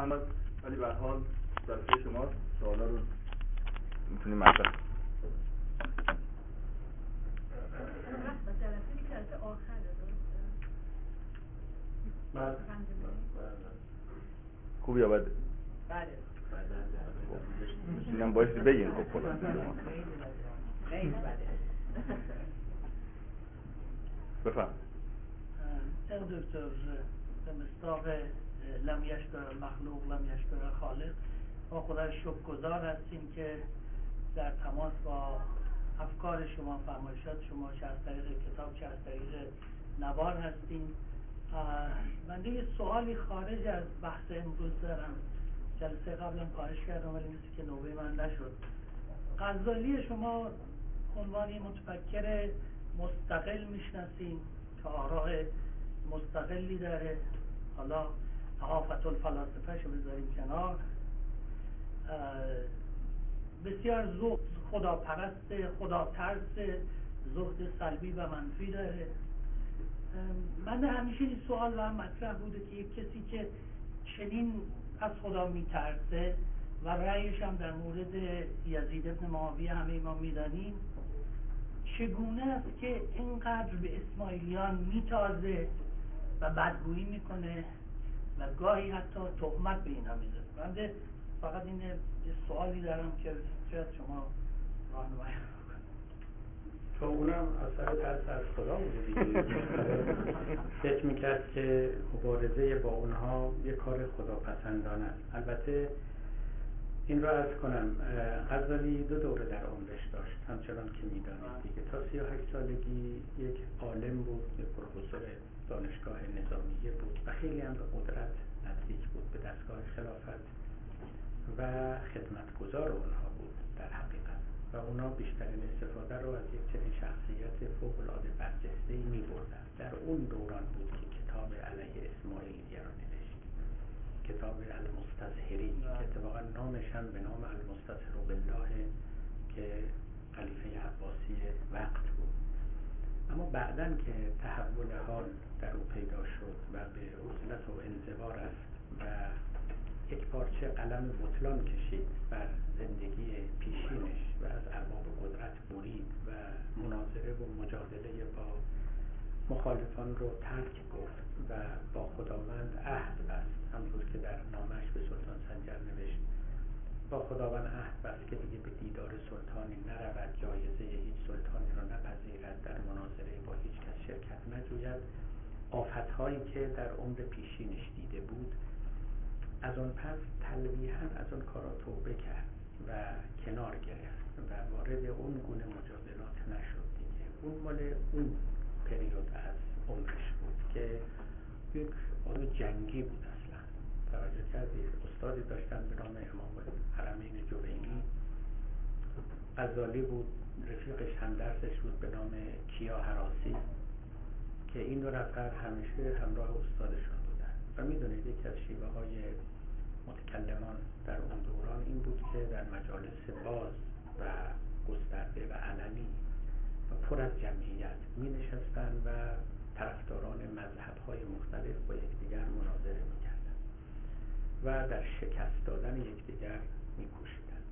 محمد، ولی به هر حال جلسه شما سوالا رو میتونیم مطرح. جلسه آخره درسته؟ خوب یا بده؟ بله. اینم بایستی بگین. خب خدا خیلی بده. بفهم. دکتر به مصداق لم یشکر مخلوق لم یشکر خالق، ما خدای شکرگزار هستیم که در تماس با افکار شما، فرمایشات شما، چه از طریق کتاب چه از طریق نوار هستیم. من یه سوالی خارج از بحث امروز دارم. جلسه قبلم خواهش کردم ولی مثل که نوبه من نشد. غزالی شما عنوانی متفکر مستقل میشناسیم که آراء مستقلی داره. حالا احافت الفلاسفه شو بذاریم کنار. بسیار زهد، خداپرست، خداترس، زهد سلبی و منفی داره. من همیشه این سوال و مطرح بوده که یک کسی که چنین از خدا میترسه و رأیش هم در مورد یزید ابن معاویه همه ما میدانیم، چگونه است که اینقدر به اسماعیلیان میتازه و بدگویی میکنه و گاهی حتی تهمت به اینا میزنه. من فقط این یه سوالی دارم که شاید شما راهنمایی کنید. تو اونم اثر ترس از خدا بوده دیگه. فکر میکرد که مبارزه با اونها یه کار خداپسندانه است. البته این را عرض کنم، غزالی 2 دوره در عمرش داشت، همچنان که میدانید دیگه. تا 38 سالگی یک عالم بود، یک پروفسور دانشگاه نظامیه بود و خیلی هم به قدرت نزدیک بود، به دستگاه خلافت و خدمتگزار اونها بود در حقیقت، و اونا بیشترین استفاده رو از یک چنین شخصیت فوق‌العاده برجسته‌ای می‌بردن. در اون دوران بود که کتاب علیه اسماعیلیه رو نوشت، کتاب المستظهرین، که اتفاقا نامش هم به نام المستظهر بالله که خلیفه عباسی وقت بود. اما بعدن که تحول حال در او پیدا شد و به عزلت و انزوا رفت و یک پارچه قلم بطلان کشید بر زندگی پیشینش و از ارباب قدرت برید و مناظره و مجادله با مخالفان رو ترک گفت و با خداوند عهد بست، همونطور که در نامش به سلطان سنجر نوشت با خداوند عهد بست که دیگه به دیدار سلطانی نرود، جایزه هیچ سلطانی رو نپذیرد، در مناظره با هیچ کس شرکت نجوید. آفت‌هایی که در عمر پیشینش دیده بود، از اون پس تلویحاً از اون کارا توبه کرد و کنار گرفت و وارد اون گونه مجادلات نشد دیگه. اون مال اون پریود از عمرش بود که یک آدم جنگی بود. اصلا توجه کردید؟ استادی داشتن به نام امام الحرمین جوینی، غزالی بود، رفیقش هم درسش بود به نام کیا هراسی، که این 2 نفر همیشه همراه استادشون بودن. و میدونید یکی از شیوه های متکلمان در اون دوران این بود که در مجالس باز و گسترده و علنی و پر از جمعیت می نشستن و طرفداران مذهب‌های مختلف با یکدیگر مناظره می کردن و در شکست دادن یکدیگر می کوشیدن.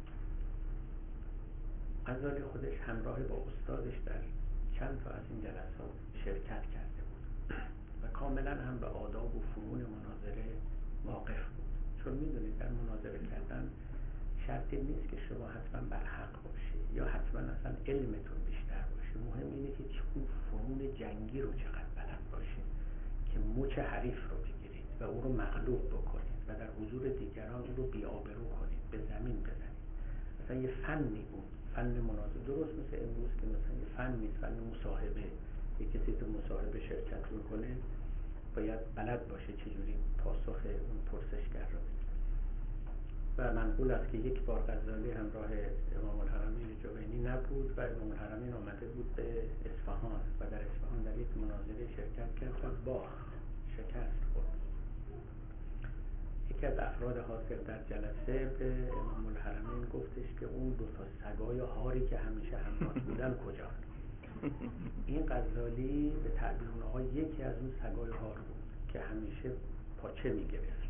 غزالی خودش همراه با استادش در چند تا از این جلسات شرکت کرده بود و کاملا هم به آداب و فنون مناظره واقف بود. چون میدونید در مناظره کردن شرطی نیست که شما حتما بر حق باشید یا حتما اصلا علمتون بیشتر باشه. مهم اینه که اون فنون جنگی رو چقدر بلد باشید که مچ حریف رو بگیرید و او رو مغلوب بکنید و در حضور دیگران او رو بی‌آبرو کنید، به زمین بزنید. مثلا یه فنی بود، فن مناظره، درست مثل امروز که مثلا یه فن نیست، فن مصاحبه. یه کسی تو مصاحبه شرکت میکنه باید بلد باشه چجوری پاسخ اون پرسشگر رو بده. و منقول است که یک بار غزالی همراه امام الحرمین جوینی نبود و امام الحرمین آمده بود به اصفهان و در اصفهان در یک مناظره شرکت کرد و باخت، شکست خورد. یکی از افراد حاضر در جلسه به امام الحرمین گفتش که اون 2 تا سگای هاری که همیشه همراه بودن کجا؟ این غزالی به تعبیر اونها یکی از اون سگای هار بود که همیشه پاچه میگرفت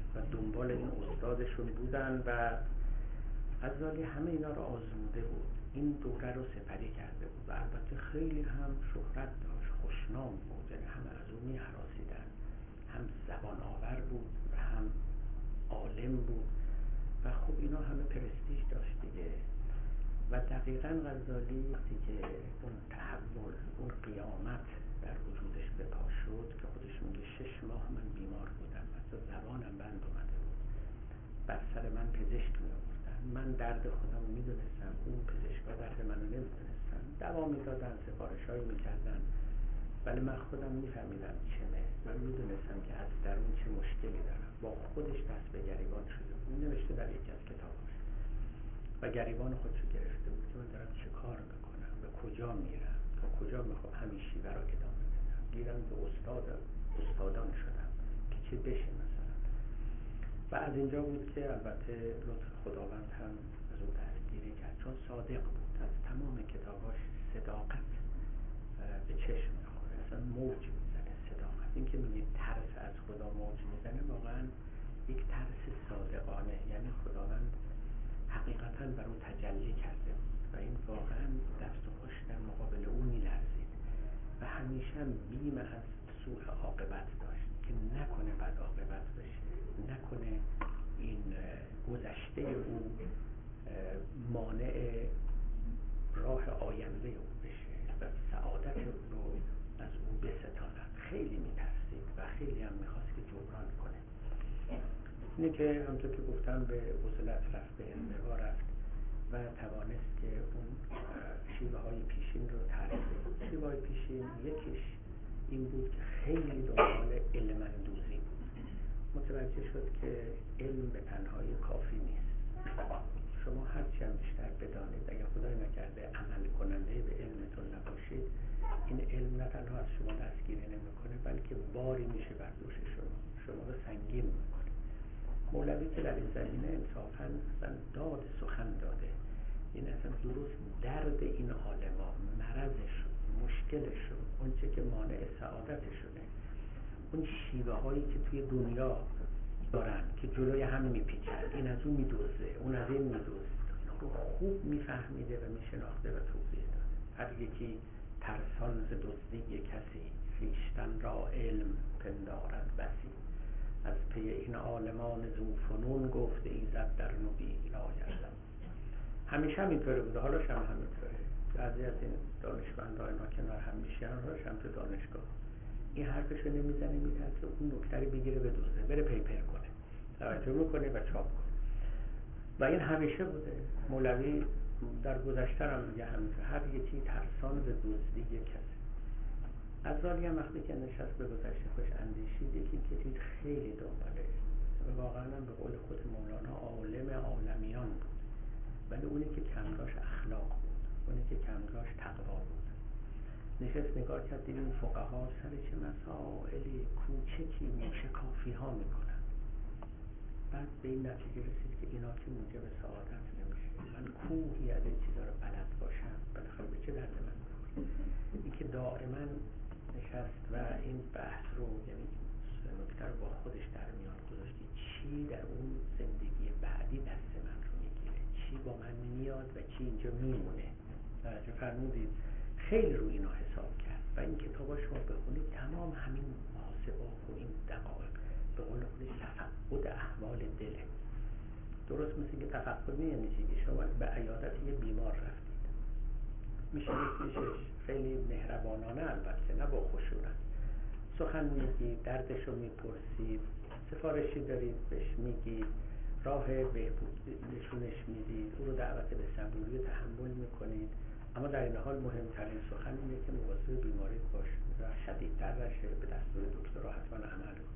و دنبال این استادشون بودن و غزالی همه اینا رو آزموده بود، این دوره رو سپری کرده بود و البته خیلی هم شهرت داشت، خوشنام بود، یعنی همه از اون می‌هراسیدن، هم زبان آور بود و هم عالم بود و خب اینا همه پرستیژ داشت دیگه. و دقیقاً غزالی وقتی که اون تحول، اون قیامت در وجودش به پا شد که خودش میگه 6 ماه من بیمار بودم، حتی زبانم بند اومده بود، بر سر من پزشک می آوردن، من درد خودم میدونستم، اون پزشکا درد منو نمیدونستن، دوا میدادن، سفارشایی میکردن، ولی من خودم میفهمیدم چمه، من میدونستم که از درون چه مشکلی دارم. با خودش دست به گریبان شده بود، نوشته در یکی از کتاباش، و گریبان خودشو گرفته بود که من دارم چه کار میکنم، به کجا میرم، تا کجا میخوام همین شیوه رو ادامه بدم، گیرم به استادان شدم که چه بشه مثلا. و از اینجا بود که البته لطف خداوند هم از اون دستگیری کرد، چون صادق بود، از تمام کتاباش صداقت به چشم میخوره، اصلا موج میزنه صداقت. این که میگه ترس از خدا موج میزنه، واقعا یک ترس صادقانه، یعنی خداوند حقیقتا بر اون تجلی کرده و این واقعا دست و پاش در مقابل اون میلرزید و همیشه بیم از سوء عاقبت داشت که نکنه بد عاقبت بشه، نکنه این گذشته او مانع راه آینده او بشه و سعادت او رو از او بستاند. خیلی میترسید و خیلی هم میخواست که جبران کنه. اینه که همونطور که گفتم به عزلت رفت، به انزوا رفت و توانست که اون شیوه های پیشین رو تعریف بود. شیوه های پیشین یکیش این بود که خیلی دنبال علم اندوزی بود، متوجه شد که علم به تنهایی کافی نیست، شما هرچی هم بیشتر بدانید اگر خدای نکرده عمل کننده به علمتون نباشید، این علم نه تنها از شما دستگیری نمیکنه بلکه باری میشه بر دوش شما رو سنگین میکنه. مولوی که در این زمینه انصافاً اصلا داد سخن داده، این اصلا درست درد این عالما، مرضشون، مشکلشون، اون چه که مانع سعادتشونه، اون شیوه هایی که توی دنیا دارن که جلوی هم میپیچن، این از اون میدوزه، اون از این میدوزه، اینا رو خوب میفهمیده و میشناخته و توضیح داده. هر یکی ترسان ز دزدی کسی، خویشتن را علم پندارد بسی. از پی این عالمان ذوفنون گفته ایزد در نبی لایعلم. همیشه هم اینطوره بوده، حالاش هم همینطوره. بعضی از این دانشمندان اینا کنار هم میشن، حالاش هم تو دانشگاه این حرفشو نمیزنه، میترسه اون نکته رو بگیره بدوزه، بره پیپر کنه، توجه میکنه و چاپ کنه. و این همیشه بوده. مولوی در گذشته هم میگه همینطور، هر یکی ترسان ز دزدی کسی. غزالی هم وقتی که نشست به گذشته خوش اندیشید، یکی که دید خیلی دنباله و واقعا هم به قول خود مولانا عالم عالمیان بود، ولی اونی که کم داشت اخلاق بود، اونی که کم داشت تقوا بود. نشست نگاه کرد، دید این فقها سر چه مسائل کوچکی موشکافی ها میکنن. بعد به این نتیجه رسید که اینا که موجب سعادت نمیشه، من کوهی از این چیزا رو بلد باشم بالاخره به چه درد من میخوره. این که دائما نشست و این بحث رو، یعنی نکته رو با خودش در میان گذاشت، چی در اون زندگی بعدی دست من رو میگیره، چی با من میاد و چی اینجا میمونه. توجه فرمودید؟ خیلی رو اینا حساب کرد و این کتابا شما بخونید تمام همین محاسبات و این دقایق به قول خودش تفقد احوال دله. درست مثل که تفقد یعنی چی؟ شما به عیادت یه بیمار رفتید، میشه خیلی مهربانانه، البته نه با خشونت، سخن میگید، دردش رو میپرسید، سفارشی دارید بهش میگید، راه بهبود نشونش میدید، او رو دعوت به صبوری و تحمل میکنید، اما در این حال مهمترین سخن اینه که مواظب بیماریت باش و شدیدتر نشه، به دستور دکترها حتما عمل کن.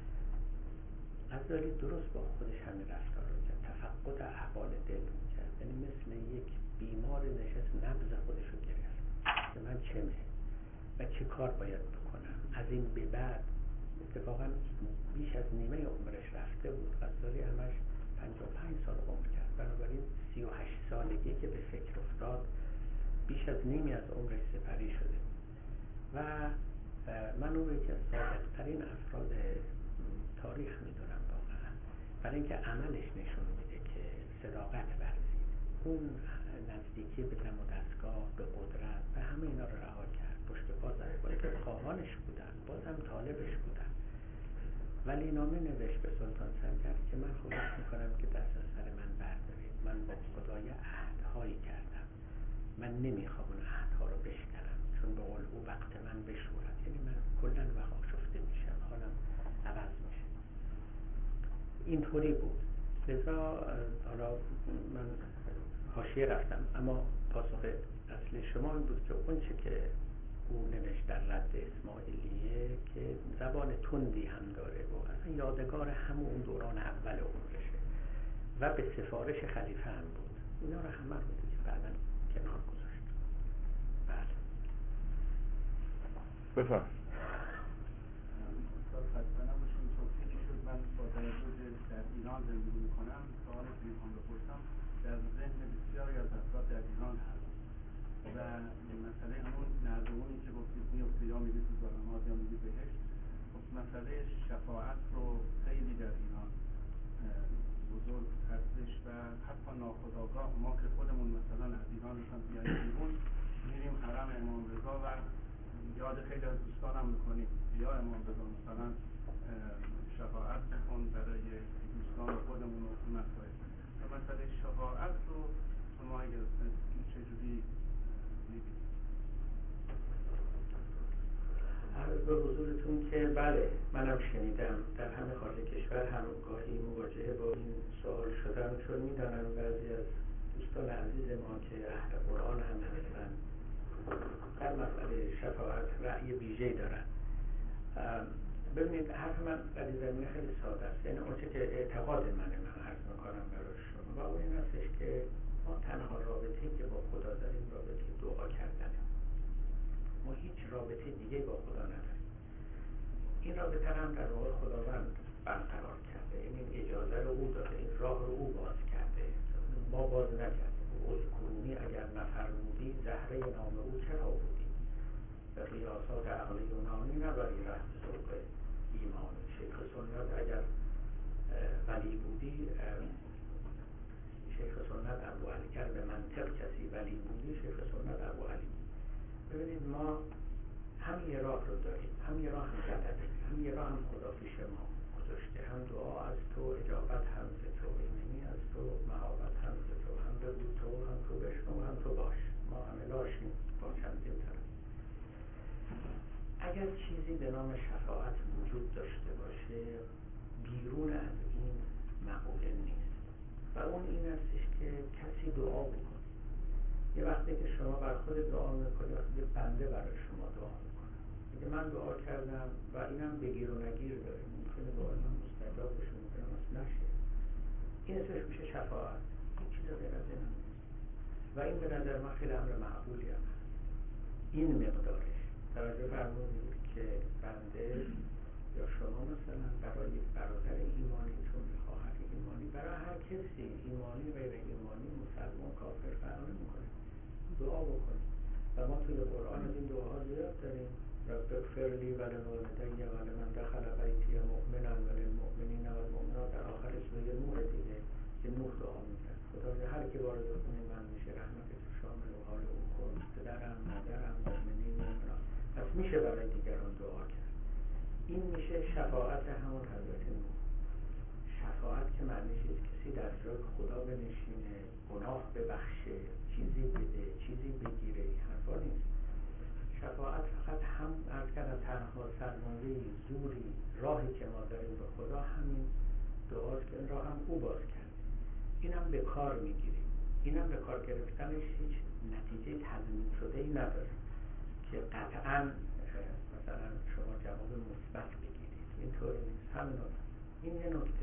غزالی درست با خودش همین رفتار رو کرد، تفقد احوال دل میکرد، یعنی مثل یک بیمار نشست نبض خودش رو گرفت که من چمه و چه کار باید بکنم از این به بعد. اتفاقا بیش از نیمه عمرش رفته بود، غزالی همش 55 سال عمر کرد، بنابراین 38 سالگی که به فکر افتاد بیش از نیمی از عمرش سپری شده و من او رو یکی از صادق‌ترین افراد تاریخ میدونم واقعا. برای اینکه عملش نشون میده که صداقت ورزید. اون نزدیکی به دم و دستگاه، به قدرت و همه اینا رو رها کرد. پشت پا زد. با اینکه خواهانش بودن، بازم طالبش بودن. ولی نامه نوشت به سلطان سنجر که من خواهش میکنم که دست از سر من بردارید. من با خدای عهدهایی کردم. من نمیخوام اون عهدها رو بشکنم، چون به قول او وقت من بشورد. یعنی من کلا وقت آشفته میشم، حالم عوض میشه. اینطوری بود. لذا حالا من حاشیه رفتم، اما پاسخ اصلی شما این بود که اون چه که او نوشت در رد اسماعیلیه که زبان تندی هم داره و اصلا یادگار همون دوران اول عمرشه و به سفارش خلیفه هم بود. اینا رو همه رو دیگه بعداً کنار گذاشت. بله بفرم. استاد خسته نباشید. توصیه شد من با توجه در ایران زندگی میکنم سوالی که میخوام بپرسم در ذهن بسیاری از افراد در ایران هست و مسئله همون نردبونی که گفتید میفته یا میری تو ظلمات یا میری بهشت. خب مسئله شفاعت رو خیلی در ایران بزرگ هستش و حتی ناخودآگاه ما که خودمون مثلا از ایران مثلا بیاییم بیرون میریم حرم امام رضا و یاد خیلی از دوستانم میکنیم یا امام رضا مثلا شفاعت بکن برای دوستان خودمون و مسائل و مسئله شفاعت رو شما اگر چجوری میبینید؟ عرض به حضورتون که بله منم شنیدم در همه خارج کشور هم گاهی مواجهه با این سوال شدم، چون میدانم بعضی از دوستان عزیز ما که اهل قرآن هم هستن در مسئله شفاعت رأی ویژه‌ای دارن. ببینید حرف من در این زمینه خیلی ساده است، یعنی اون چه که اعتقاد من عرض میکنم برای شما و اون این هستش که ما تنها رابطه‌ای که با خدا داریم رابطه دعا کردنه. ما هیچ رابطه دیگه با خدا نداریم. این رابطه هم در واقع خداوند برقرار کرده، یعنی این اجازه رو او داده، این راه رو او باز کرده، ما باز نکردیم. اذکرونی اگر نفرمودی زهره نام او چرا بودی؟ به قیاسات عقل یونانی نبری ره ذوق ایمان. شیخ سنت اگر ولی بودی، شیخ سنت ابو علی، گر به منطق کسی ولی بودی شیخ سنت ابو علی. ببینید ما هم یه راه رو داریم، هم یه راه هم غلطه، هم یه راه هم خدا پیش ما گذاشته، هم دعا از تو، اجابت هم ز تو، ایمنی از تو، مهابت هم ز تو، هم بگو تو، هم تو بشنو، هم تو باش. ما همه لاشیم با چندین طرف. اگر چیزی به نام شفاعت وجود داشته باشه بیرون از این مقوله نیست و اون این هستش که کسی دعا بکنه. یه وقتی که شما بر خود دعا میکنی، وقتی که بنده برای شما دعا میکنه، میگه من دعا کردم و اینم بگیر و نگیر داره، ممکنه دعای من مستجاب بشه، ممکنه نشه. این اسمش میشه شفاعت. این چیز غیر از این نیست و این به نظر من خیلی امر معقولی هم هست. این مقدارش توجه فرمودید که بنده یا شما مثلا برای برادر ایمانی، چون خواهر ایمانی، برای هر کسی ایمانی غیر ایمانی، مسلمان کافر فرق نمی‌کنه، دعا بکنیم. و ما توی قرآن از این دعاها زیاد داریم. رب اغفر لی و لوالدی و لمن دخل بیتی مؤمنا و للمؤمنین و المؤمنات. در آخر سوره نوح دیگه که نوح دعا می‌کرد خدایا هر کی وارد خونه من میشه رحمتت رو شامل و حال او کن، پدرم، مادرم، مؤمنین، مؤمنات. پس میشه برای دیگران دعا کرد. این میشه شفاعت همون حضرت نوح. شفاعت که معنیش است کسی در جای خدا بنشینه، گناه ببخشه، چیزی بده، چیزی بگیره، این حرفا نیست. شفاعت فقط هم عرض کردم تنها سرمایه زوری راهی که ما داریم به خدا همین دعاست که این راه هم او باز کرده. اینم به کار میگیریم. اینم به کار گرفتنش هیچ نتیجه تضمین شده ای نداره که قطعاً مثلا شما جواب مثبت بگیرید. اینطوری نیست. این یه نکته.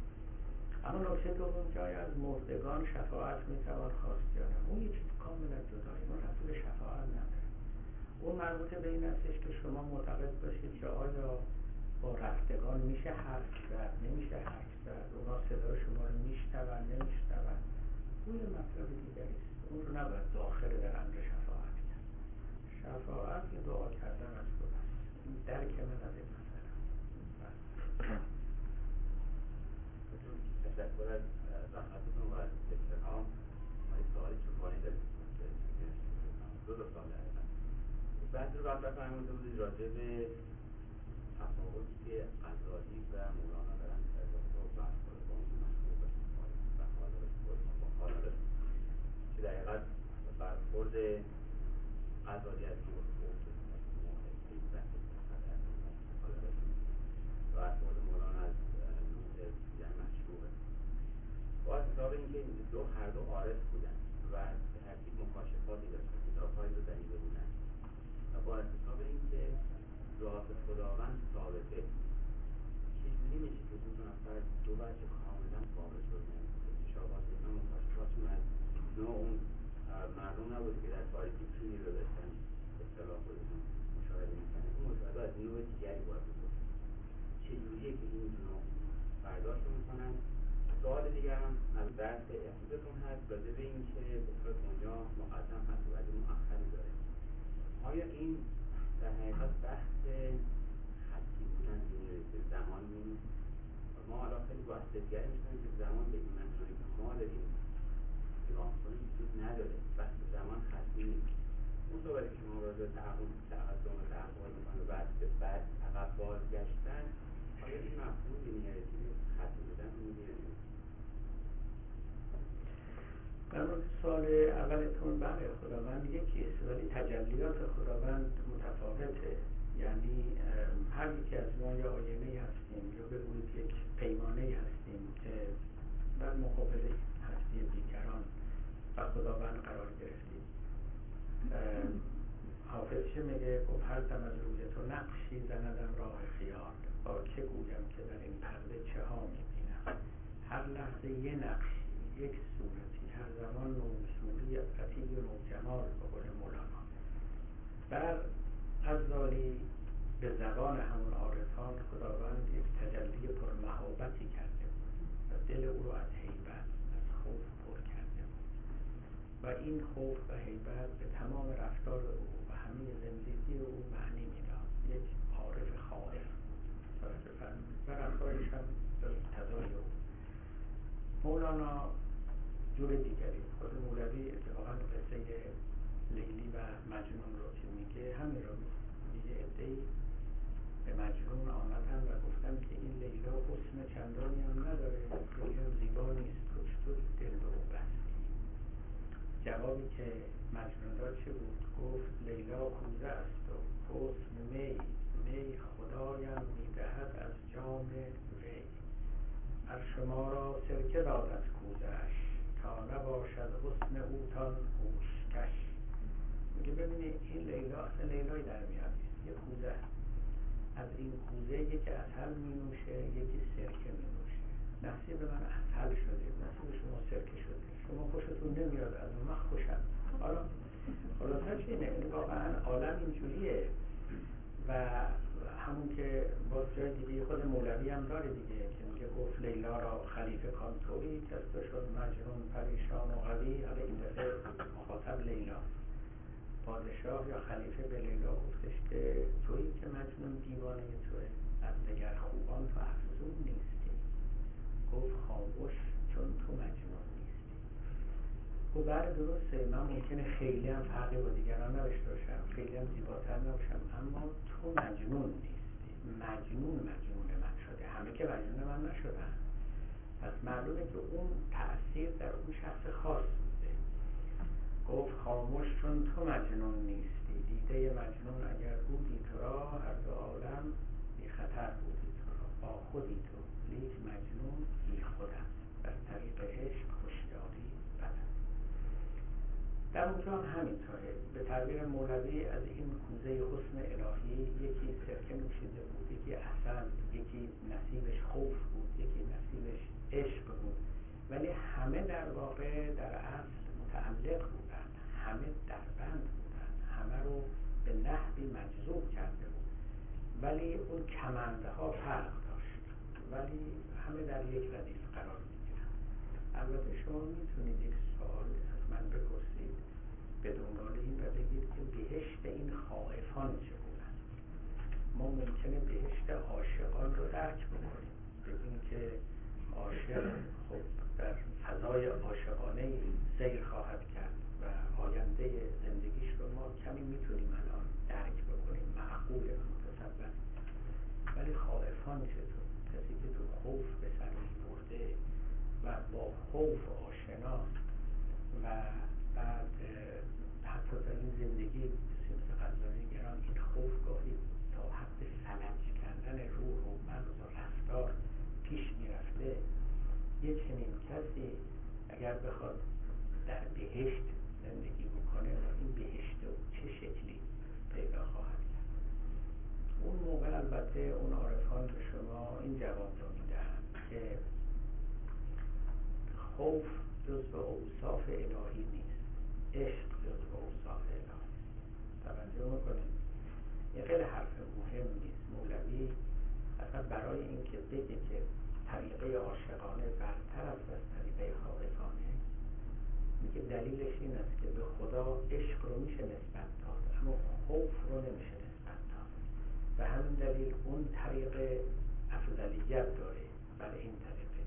اما نکته دوم که آیا از مردگان شفاعت میتوان خواست یا نه، اون یه چیز کاملا جدایی، اون ربطی به شفاعت نداره. اون مربوط به این هستش که شما معتقد باشید که آیا با رفتگان میشه حرف زد، نمیشه حرف زد، اونا صدای شما رو میشنون، نمیشنون. اون یه مطلب دیگری است. اون رو نباید داخل در امر شفاعت کرد. شفاعت یه دعا کردن از خداست. این درک من از این مسئله. تشکر از زحمتتون و از احترام. ما یک سوالی چوبانی داریم 2 سال دقیقا بحث رو مطرح فرموده بودید راجع به تفاوتی که غزالی و مولانا دارن در رابطه با برخورد با اون مخلوق و خالق خود با خالق که در حقیقت برخورد غزالی از نوع خوب و برخورد مولانا از نوع دیگر مشروعه. با حساب اینکه هر دو عارف بودن و به ترتیب مکاشفاتی داشتن، کتاب‌هایی رو دریده بودن و با حساب اینکه ذات خداوند ثابته، چجوری میشه که دو نفر دو وجه کاملا ثابت شدن؟ اکتشافات اینا مکاشفاتشون از نوع اون مردم نبود که در تاریکی چیزی رو داشتن اصطلاح خودشون مشاهده میکنن، این مشاهده از نوع دیگری باید بود. چجوریه که این نوع برداشت میکنن؟ سوال دیگر هم از درس احساستون هست راجع به این که بطور دنیا مقدم هست و ولی مؤخری داره. آیا این در حقیقت بحث خطی بودن که زمان نیست؟ ما الان خیلی با حساسیت میشنیم که زمان به این معنی که ما داریم نگاه کنیم وجود نداره، بحث زمان خطی نیست. اون صحبتی که شما راجع به تقدم و تأخر میکنه و بعد عقب بازگشتن، آیا این مفهوم اینهرتی خطی بودن میگیره؟ در مورد سوال اولتون بله، خداوند یکیست ولی تجلیات خداوند متفاوته. یعنی هر یکی از ما یا آینه هستیم یا بگویید یک پیمانه هستیم که در مقابل هستی دیگران و خداوند قرار گرفتیم. حافظ چه میگه؟ گفت هر دم از روی تو نقشی زندم راه خیال، با چه گویم که در این پرده چه ها میبینم. هر لحظه یه نقشی، یک صورتی، هر زمان نوصولی افتی و نوجمال به قول مولانا. در غزالی به زبان همون عارفان خداوند یک تجلی پرمهابتی کرده و دل او رو از هیبت، از خوف پر کرده و این خوف و هیبت به تمام رفتار او و همه زندگی او معنی میداد. یک عارف خائف توجه فرمودید و رفتارش هم به مقتضای او. مولانا جور دیگری، خود مولوی اتفاقا قصه لیلی و مجنون رو که میگه همین رو میگه عده‌ای به مجنون آمدن و گفتن که این لیلا حسن چندانی هم نداره، خیلی هم زیبا نیست، تو چطور دل به او بستی؟ جوابی که مجنون داد چه بود؟ گفت لیلا کوزه است و حسن می خدایم میدهد از جام وی. هر شما را سرکه داد از کوزه‌اش، تا نباشد حسن اوتان هوشکش. میگه ببینید این لیلا اصلا لیلای در میاد یه کوزه، از این کوزه یکی عسل مینوشه یکی سرکه مینوشه. نصیب من عسل شده، نصیب شما سرکه شده، شما خوشتون نمیاد از من خوشم. حالا خلاصش اینه، یعنی واقعا عالم اینجوریه و همون که باز جای دیگه خود مولوی هم داره دیگه که میگه گفت لیلا را خلیفه کانتوری، که از تو شد مجنون پریشان و قوی. حالا این دفعه مخاطب لیلا، پادشاه یا خلیفه به لیلا گفتش که تویی که مجنون دیوانه توه، از دگر خوبان تو افزون نیستی. گفت خاموش چون تو مجنون نیستی. و بله درسته، من ممکنه خیلی هم فرقی با دیگران نداشته باشم، خیلی هم زیباتر نباشم، اما تو مجنون نیستی. مجنون من شده، همه که مجنون من نشدن. پس معلومه که اون تأثیر در اون شخص خاص بوده. گفت خاموش چون تو مجنون نیستی، دیده مجنون اگر بودی تو را، هر دو عالم بی خطر بودی تو را. با خودی تو لیک مجنون بی خود است، در طریق عشق هوشیاری بد است. در اونجا هم همینطوره. به تعبیر مولوی از این کوزه حسن الهی یکی سرکه نوشیده بود، یکی عسل، یکی نصیبش خوف بود، یکی نصیبش عشق بود، ولی همه در واقع در اصل متعلق بودن، همه در بند بودن، همه رو به نحوی مجذوب کرده بود، ولی اون کمندها فرق داشت، ولی همه در یک ردیف قرار میگیرن. البته شما میتونید یک سوال از من بپرسید به دنبال این و بگید که بهشت این خائفان چگونه است؟ ما ممکنه بهشت عاشقان رو درک بکنیم، بگیم که عاشق خب در فضای عاشقانه سیر خواهد کرد و آینده زندگیش رو ما کمی میتونیم الان درک بکنیم، معقول و متصور. ولی خائفان چطور؟ کسی که تو خوف به سر برده و با خوف آشناست و بعد حتی در این زندگی مثل غزالی گران این خوف گاهی تا حد فلج کردن روح و مغز و رفتار پیش میرفته. یه چنین کسی اگر بخواد در بهشت زندگی بکنه و این بهشت و چه شکلی پیدا خواهد کرد. اون موقع البته اون عارفان به شما این جواب رو میدن که خوف جزء اوصاف الهی نیست، عشق جزء اوصاف الهی. توجه میکنید این خیلی حرف مهم نیست. مولوی اصلا برای اینکه بگه که طریقه عاشقانه برتر است از طریقه خائفانه، میگه دلیلش این است که به خدا عشق رو میشه نسبت داد اما خوف رو نمیشه نسبت داد. به همین دلیل اون طریقه افضلیت داره بر این طریقه.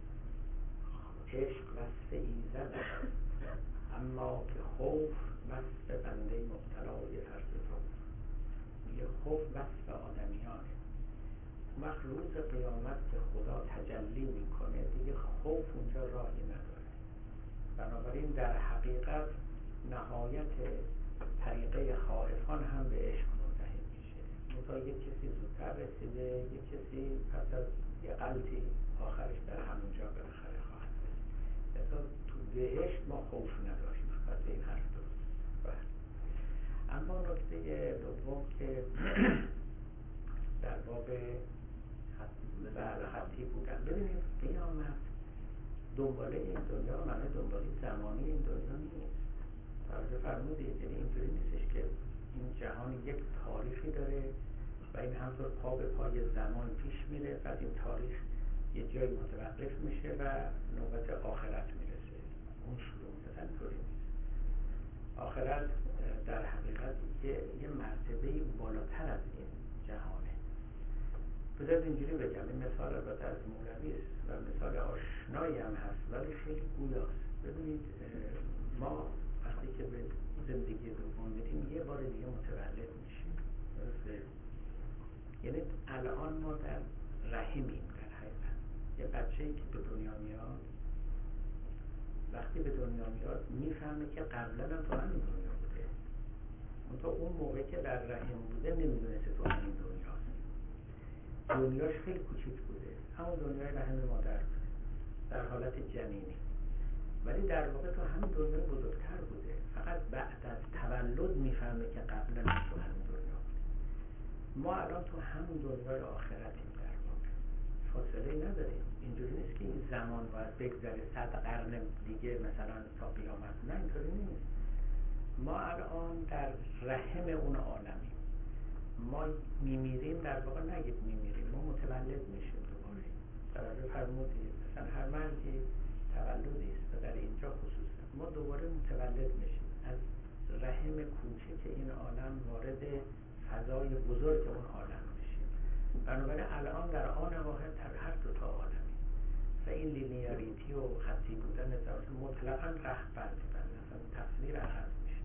عشق وصف ایزد است اما که خوف وصف بنده مبتلای عرض جوف. میگه خوف وصف آدمیانه. وقت روز قیامت که خدا تجلی میکنه دیگه خوف اونجا راهی نداره. بنابراین در حقیقت نهایت طریقه خائفان هم به عشق منتهی میشه. منتها یک کسی زودتر رسیده، یک کسی پس از یه غلطی آخرش در همونجا بالاخره خواهد رسید. مثلا تو بهشت ما خوف نداریم. پس این حرف درست. اما نکته دوم که در باب خطی بودن، ببینید قیامت دنباله این دنیا معنی دنباله زمانی این دنیا نیست. توجه فرمودید؟ یعنی اینطوری نیستش که این جهان یک تاریخی داره و این همطور پا به پای زمان پیش میره، بعد این تاریخ یه جایی متوقف میشه و نوبت آخرت میرسه، اون شروع میشه. اینطوری نیست. آخرت در حقیقت یه مرتبه بالاتر از این جهانه. بذارید اینجوری بگم، این مثال البته از مولوی است و مثال آشنایی هم هست ولی خیلی گویاست. ببینید ما وقتی که به زندگی دوم میریم یه بار دیگه متولد میشیم، درسته؟ یعنی الان ما در رحمیم. در حقیقت یه بچه‌ای که به دنیا میاد وقتی به دنیا میاد میفهمه که قبلا هم تو همین دنیا بوده، منتها اون موقع که در رحم بوده نمیدونسته تو همین دنیاست. دنیاش خیلی کوچیک بوده، همون دنیای رحم مادر بوده در حالت جنینی، ولی در واقع تو همین دنیای بزرگتر بوده. فقط بعد از تولد میفهمه که قبلا تو همین دنیا بوده. ما الان تو همون دنیای آخرتیم، در واقع فاصله نداریم. اینجوری نیست که این زمان باید بگذره 100 قرن دیگه مثلا تا قیامت، نه اینطوری نیست. ما الان در رحم اون عالمیم. ما میمیریم، در واقع نگید میمیریم، ما متولد میشیم دوباره. توجه فرمودید؟ مثلا هر مرگی تولدی است و در اینجا خصوصا ما دوباره متولد میشیم، از رحم کوچک این عالم وارد فضای بزرگ اون عالم میشیم. بنابراین الان در آن واحد هر دو تا عالمی و این لینیاریتی و خطی بودن مطلقاً رهبر بودن، مثلا تصویر عوض میشه.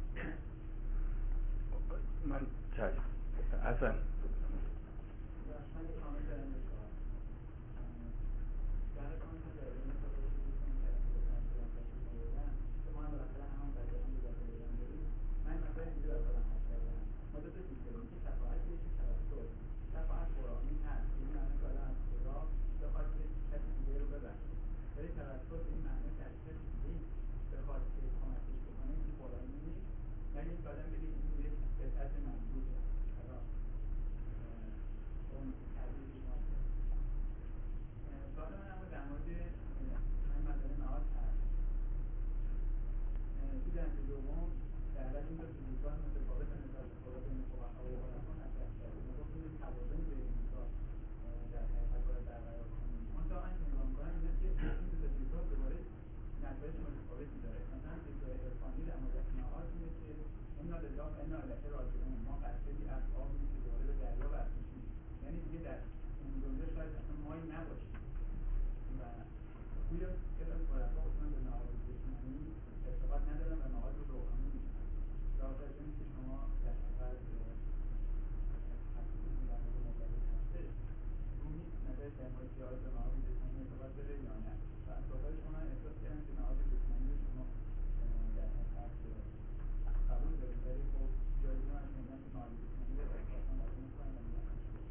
من چشم حسن من یک کامل دارم میکنم در کنم که داره این مثلا رو شروع کنم که از بودن شدن تشکیل بودن که ما هم بالاخره همون بچه هم دیگه بودن داریم. من مثلا اینجا در خودم حد کردم ما دو تا چیز داریم که شفاعت که یکی توسط. شفاعت قرآنی هست، این معنی که آدم از خدا بخواد که کسی دیگه رو ببخشه، ولی توسط این معنی که از کسی دیگه بخواد که کمکش بکنه این قرآنی نیست. یعنی این آدم بگه این یک بدعت ممدوده. اون تعریفی شما کرد. سوال من اما در مورد همین مسئله معاد هست. تو جنگ دوم در حالت این دو دیدگاه متفاوت نسبت به خدا بین فقها و عرفا مطرح کردیم. ما گفتیم این توازن بین این دو در حقیقت باید برقرار کنیم. منتها من که نگاه می‌کنم اینه که این دو دیدگاه دوباره نتایج متفاوتی داره. مثلا دیدگاه عرفانی در مورد معاد اینه که انا لله و انا الیه راجعون، ما قصد عرفا گفتن به معارض جسمانی ارتباط ندارن و معارض روحانی نیستن. راقع از اینکه شما در حقیقت حقیقی در مورد مولوی هستش رو نیست نظر در مورد که آیا به معارض جسمانی ارتباط داره یا نه و اطرافای شما احساس کردن که معارض جسمانی رو شما در حقیقت قبول دارید، ولی خب جایی رو از میگن که معارض جسمانی رو اصلا قبول میکنن و میگن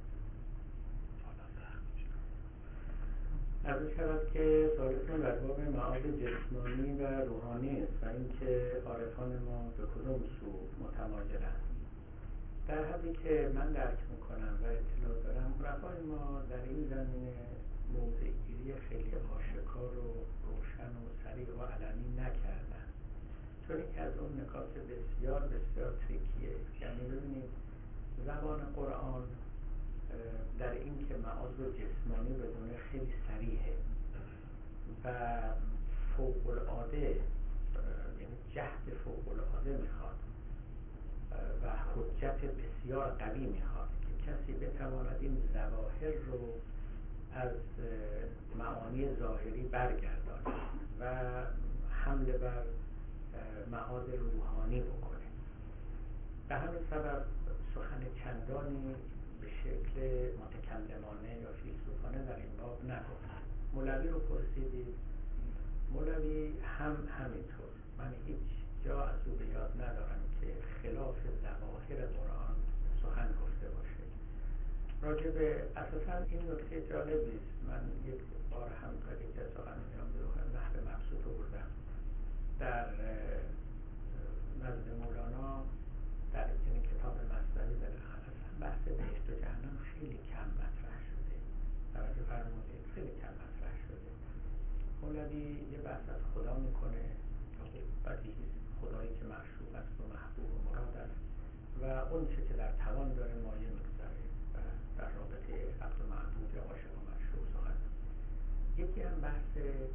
از این شود که سوالتون در باب معاد جسمانی و روحانی است و اینکه عارفان ما به کدوم سو متمایلند. در حدی که من درک میکنم و اطلاع دارم، عارفان ما در این زمینه موضع‌گیری خیلی آشکار و روشن و صریح و علنی نکردن، چون یکی از اون نکات بسیار بسیار تریکیه. یعنی ببینید زبان قرآن در این که معاد و جسمانی بدونه خیلی صریحه و فوق‌العاده، یعنی جهد فوق‌العاده میخواد و حجت بسیار قوی میخواد که کسی بتواند این ظواهر رو از معانی ظاهری برگرداند و حمله بر معاد روحانی بکنه. به همین سبب سخن چندانی به شکل متکلمانه یا فیلسوفانه در این باب نگفت. مولوی رو پرسیدید، مولوی هم همینطور. من هیچ جا از او به یاد ندارم که خلاف ظواهر قرآن سخن گفته باشه. راجع به اساساً این نکته جالبی است. من یک بار هم در یک از سخنرانی‌هام به نحو مبسوط بردم در نزد مولانا در این کتاب مثنوی بالاخره بحث بهشت و جهنم خیلی کم مطرح شده. توجه فرمودید، خیلی کم مطرح شده. مولوی یه بحث از خدا میکنه که خب بدیهی خدایی که معشوق است و محبوب و مراد است و اون چه که در توان داره مایه میگذاره و در رابطه عبد و معبود یا عاشق و معشوق سخن. یکی هم بحث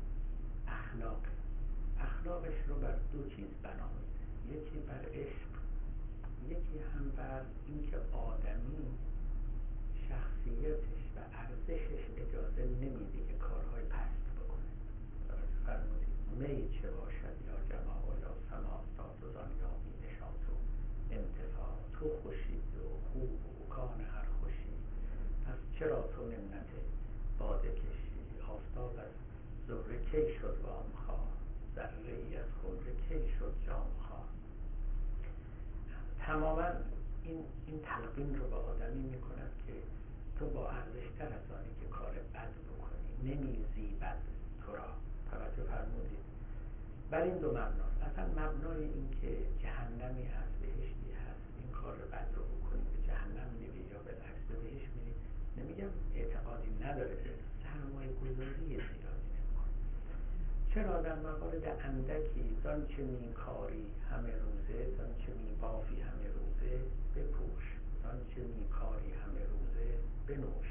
اخلاقش رو بر دو چیز بنا میده، یکی بر عشق، یکی هم بر اینکه آدمی شخصیتش و ارزشش اجازه نمیده که کارهای پست بکنه. فرمودید می چه باشد یا جماع و یا سما ساتوزان یا بی نشاط و انتفاع، تو خوشی و خوب و کان هر خوشی، پس چرا تو منت باده کشی، آفتاب از زهره کی شد وام خواه، ذره ای از خمره کی شد جام خواه. تماما این تلقین رو به آدمی میکند که تو با ارزشتر از آنی که کار بد بکنی، نمیزیبد تو را. توجه فرمودید. بر این دو مبناست. اصلا مبنای این که جهنمی هست بهشتی هست، این کار بد رو بکنی به جهنم میری یا بالعکس به بهشت میری، نمیگم اعتقادی نداره، به سرمایه گذاری زیادی نمیکنه. چرا در موارد اندکی دانچه میکاری همه روزه، دانچه میبافی همه روزه بپوش، دانچه میکاری همه روزه بنوش.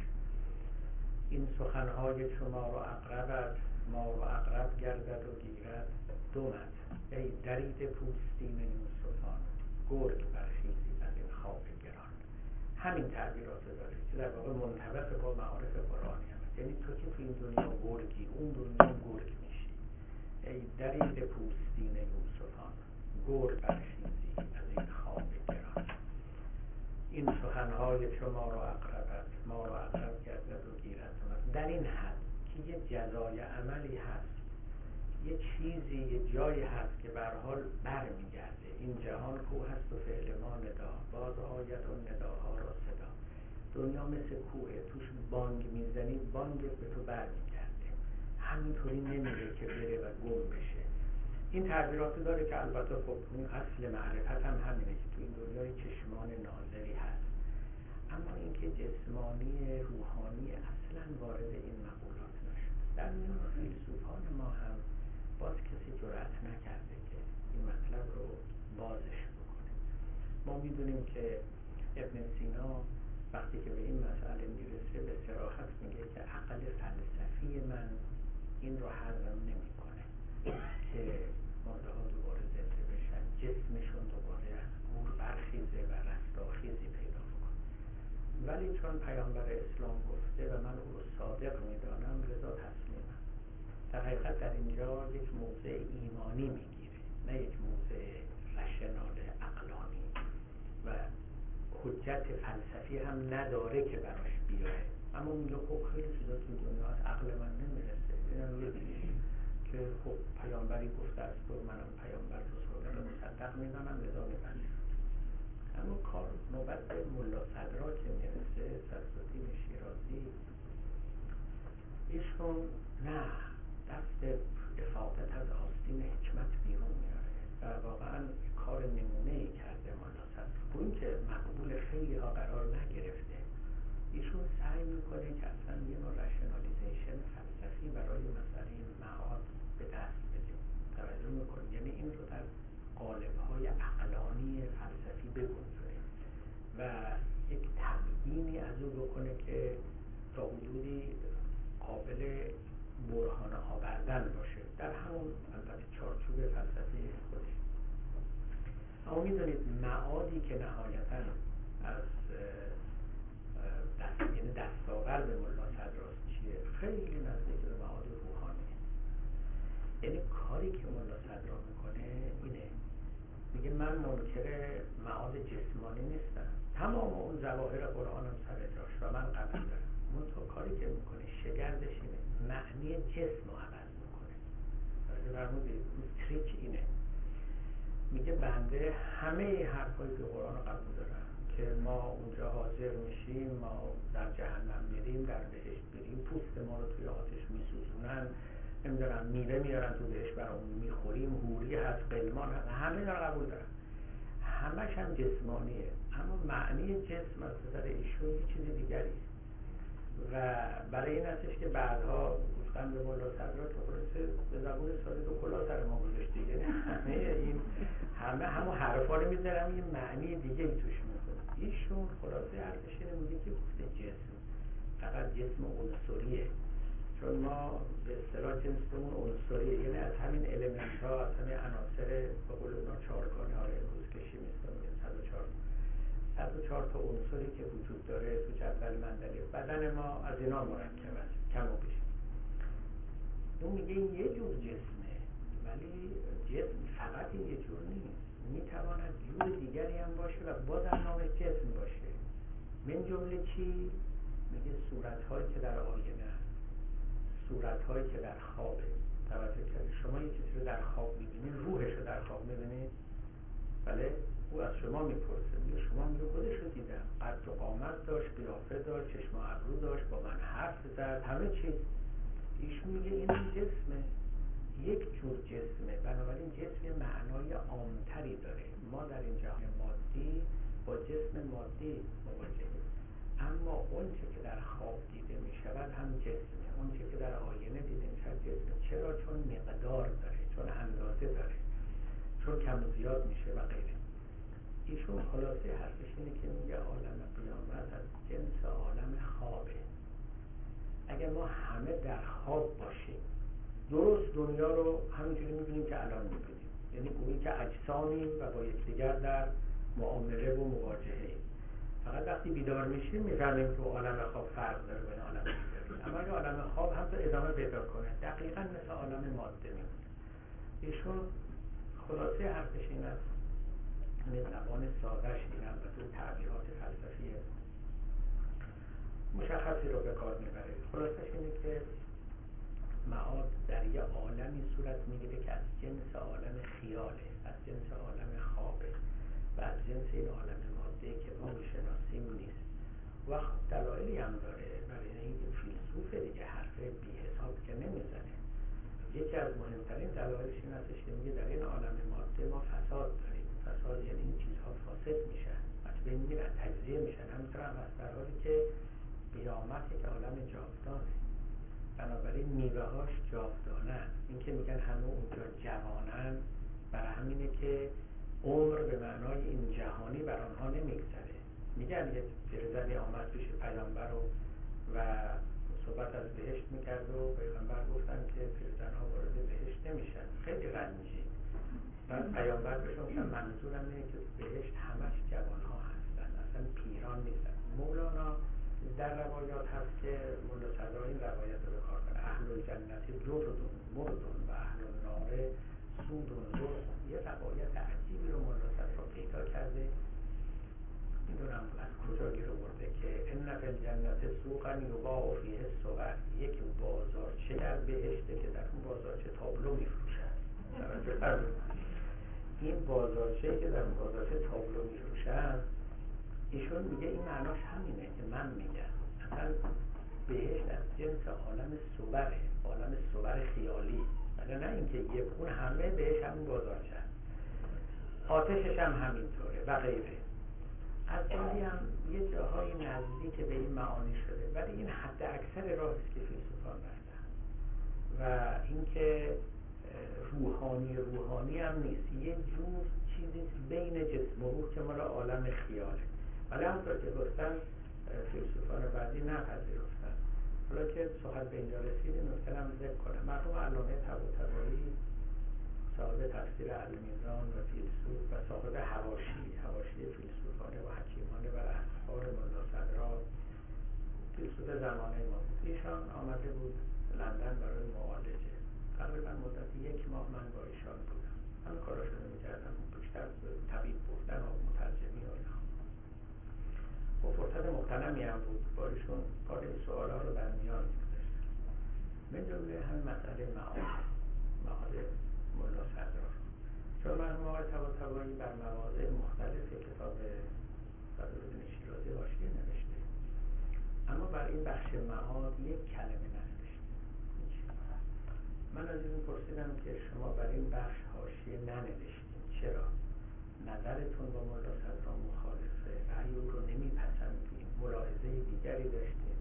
این سخنهای چو مار و عقربت، مار و عقرب گردد و گیرد دومت. ای دریده پوستین یوسفان، گرگ برخیزی از این خواب گران. همین تعبیرات داره که در واقع منطبق با معارف قرآنی هم. یعنی تو که تو این دنیا گرگی، اون دنیا گرگ میشی. ای دریده پوستین یوسفان، گرگ برخیزی از این خواب گران. این سخنهای چو مار و عقربت، مار و عقرب گردد و گیرد دومت. در این حد که یه جزای عملی هست، یه چیزی، یه جایی هست که به هر حال برمیگرده. این جهان کوه هست و فعل ما ندا، باز آید و نداها را صدا. دنیا مثل کوهه، توش بانگ میزنی بانگت به تو برمیگرده، همینطوری نمیره که بره و گم بشه. این تعبیرات داره که البته خب این اصل معرفت هم همینه که تو این دنیای چشمان ناظری هست. اما اینکه جسمانی روحانی اصلا وارد این مقولات نشده. در میان فیلسوفان ما هم باز کسی جرأت نکرده که این مطلب رو بازش بکنه. ما میدونیم که ابن سینا وقتی که به این مسئله میرسه به صراحت میگه که عقل فلسفی من این رو هضم نمیکنه که مرده ها دوباره زنده بشن، جسمشون دوباره از گور برخیزه و رستاخیزی پیدا بکنه. ولی چون پیامبر اسلام گفته و من او رو صادق میدانم، لذا تسلیمم. در حقیقت در اینجا یک موضع ایمانی میگیره، نه یک موضع رشنال عقلانی و حجت فلسفی هم نداره که براش بیاره. اما میگه خب خیلی چیزا تو دنیا از عقل من نمیرسه. اینم یکیش که خب پیامبری گفته است و منم پیامبر رو صادق مصدق میدانم لذا میبندم. اما کار نوبت به ملا صدرا که میرسه، صدرالدین شیرازی، ایشون نه دست افاقت از آستین حکمت بیرون میاره و واقعا کار نمونه‌ای کرده ملا صدرا. با این که مقبول خیلی ها قرار نگرفته، ایشون سعی میکنه که اصلا یه نوع رشنالیزیشن فلسفی برای مسئله معاد به دست بده. توجه میکنه، یعنی این رو در قالب‌های عقلانی فلسفی بگنجونه و یک تبیینی از او بکنه که تا حدودی قابل برهان آوردن باشه در همون البته چارچوب فلسفی خودش. اما میدونید معادی که نهایتاً از یعنی دستاورد ملا صدراست چیه؟ خیلی نزدیک به معاد روحانیه. یعنی کاری که ملا صدرا میکنه اینه، میگه من منکر معاد جسمانی نیستم، تمام اون ظواهر قرآن هم سر جاش و من قبول دارم. منتها کاری که میکنه شگردش اینه، معنی جسم رو عوض میکنه. فرمودید تریک اینه، میگه بنده همه حرفایی که قرآن رو قبول دارم که ما اونجا حاضر میشیم، ما در جهنم میریم، در بهشت بریم، پوست ما رو توی آتش میسوزونن، نمیدونم میوه میارن تو بهشت برامون میخوریم، حوری هست، قلمان هست، همه اینا رو قبول دارم، همش هم جسمانیه. اما معنی جسم از نظر ایشون یه چیز دیگری است و برای این هستش که بعدها گفتن به ملا صدرا که خلاصه به زبون ساده تو کلاه سر ما گذاشتی، یعنی همه حرفا رو میذارم یه معنی دیگه ای توش میکنه. ایشون خلاصه حرفش اینه، میگه که گفته جسم فقط جسم عنصریه، چون ما به اصطلاح جنسمون عنصریه، یعنی از همین المنت ها، از همین عناصر به قول اونا چهارگانه، حالا امروز که شیمیستا میگن 104 تا عنصری که وجود داره تو جدول مندلی بدن ما از اینا مرکب است کم و بیش. اون میگه این یه جور جسمه، ولی جسم فقط این یه جور نیست، میتواند جور دیگری هم باشه و بازم نامش جسم باشه. من جمله چی؟ میگه صورت‌هایی که در آینه هست، صورت‌هایی که در خوابه. توجه کردید شما یه چیزی رو در خواب می‌بینید، روحش رو در خواب می‌بینید؟ بله، او از شما میپرسه، میگه شما میگه خودش رو دیدم، قد و قامت داشت، قیافه داشت، چشم و ابرو داشت، با من حرف زد، همه چیز. ایشون میگه این جسمه، یک جور جسمه، بنابراین جسم یه معنای عامتری داره. ما در این جهان مادی با جسم مادی مواجهیم، اما اون چه که در خواب دیده میشود هم جسمه، اون چه که در آینه دیده میشود جسمه. چرا؟ چون مقدار داره، چون اندازه داره، چون کم و زیاد میشه و غیره. ایشون خلاصه حرفش اینه که میگه عالم قیامت از جنس عالم خوابه. اگر ما همه در خواب باشیم، درست دنیا رو همینجوری میبینیم که الان میبینیم، یعنی گویی که اجسامیم و با یکدیگر در معامله و مواجهه. فقط وقتی بیدار میشیم میفهمیم که عالم خواب فرق داره با این عالم بیداری. اما اگه عالم خواب هم تو ادامه پیدا کنه، دقیقاً مثل عالم ماده میمونه. ایشون خلاصه حرفش این است، به زبان سادهش این، البته تعبیرات فلسفی مشخصی رو به کار میبره. خلاصش اینه که معاد در یه عالمی صورت میگیره که از جنس عالم خیاله، از جنس عالم خوابه و از جنس این عالم ماده که ما میشناسیم نیست. و خب دلایلی هم داره، برای اینکه فیلسوف دیگه حرف بی حساب که نمیزنه. یکی از مهمترین دلایلش این هستش که میگه در این عالم ماده ما فساد داریم. فساد یعنی این چیزها فاسد میشن، از بین میرن، تجزیه میشن. همینطور هم هست در حالی که قیامت یک عالم جاودانه، بنابراین میوه هاش جاودانه. این که میگن همه اونجا جوانن، برای همینه که عمر به معنای این جهانی بر آنها نمیگذره. میگن یه پیرزنی آمد پیش پیامبر و صحبت از بهشت میکرد و پیغمبر گفتن که پیرزنها وارد بهشت نمیشن، خیلی رنجید. بعد پیامبر بهشون گفتن منظورم اینه که بهشت همش جوانها هستن، اصلا پیران نیستن. مولانا در روایات هست که مولا صدرا این روایت رو به کار کنه: اهل الجنت جردون مردون و اهل النار سودون زردون. یه روایت عجیبی رو مولا صدرا پیدا کرده، میدونم از کجا گیر آورده، که ان فی الجنت سوقا یباع فیه الصور، یک بازارچه در بهشته که در اون بازارچه تابلو میفروشن. توجه فرمایید، این بازارچه که در اون بازارچه تابلو میفروشن، ایشون میگه این معناش همینه که من میگم اصلا بهشت از جنس عالم صوره، عالم صور خیالی، ولی نه اینکه یک اون همه بهش همین بازارچه، آتشش هم همینطوره و غیره. از جایی هم یه جاهای نزدیک به این معانی شده، ولی این حد اکثر راهی است که فیلسوفان رفتن و اینکه روحانی هم نیست، یه جور چیزی بین جسم و روح که مال عالم خیاله. ولی همونطور که گفتن فیلسوفان بعدی نپذیرفتن. حالا که سخن به اینجا رسید این نکته هم ذکر کنم. مرحوم علامه طباطبایی صاحب تفسیر المیزان و فیلسوف و صاحب حواشی فیلسوفانه و حکیمانه بر اخبار مولا صدرا، فیلسوف زمانه ما بود. ایشان آمده بود لندن برای معالجه. تقریبا مدت 1 ماه من با ایشان بودم. همین کاراشو می‌کردم، بیشتر طبیب بودن و مترجمی و اینا. و فرصت مغتنمی هم بود، با ایشون کار این سوالا رو در میان می‌گذاشتم. من جمله همین مسئله معاد مولا صدرا، چون مرحوم آقای طباطبایی بر مواضع مختلف کتاب صدرالدین شیرازی حاشیه نوشته، اما بر این بخش معاد 1 کلمه ننوشته. من از این پرسیدم که شما بر این بخش حاشیه ننوشتین، چرا؟ نظرتون با مولا صدرا مخالفه، رأی او رو نمیپسندین، ملاحظه دیگری داشتین؟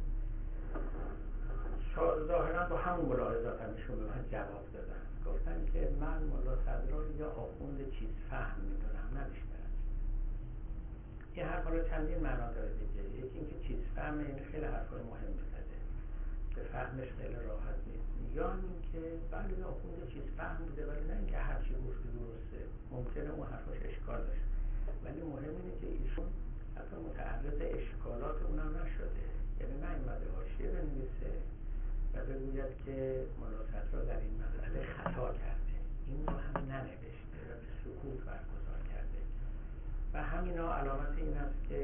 ظاهرا با همون ملاحظات همیشون به من جواب دادن. گفتن که من مولا صدرا رو یا آخوند چیز فهم میدونم، نه بیشتر. این حرف رو چندین معنا داره دیگه. یکی اینکه چیز فهم، این خیلی حرفای مهم زده که فهمش خیلی راحت نیست، یا این که بله آخوند چیز فهم بوده، ولی نه اینکه هر چی گفته درسته، ممکنه اون حرفاش اشکال داشته، ولی مهم اینه که ایشون حتی متعرض اشکالات اونم نشده، یعنی نیومده حاشیه بنویسه و بگوید که مولا صدرا در این مسئله خطا کرده، این رو هم ننوشته و به سکوت برگزار کرده. و همینا علامت این است که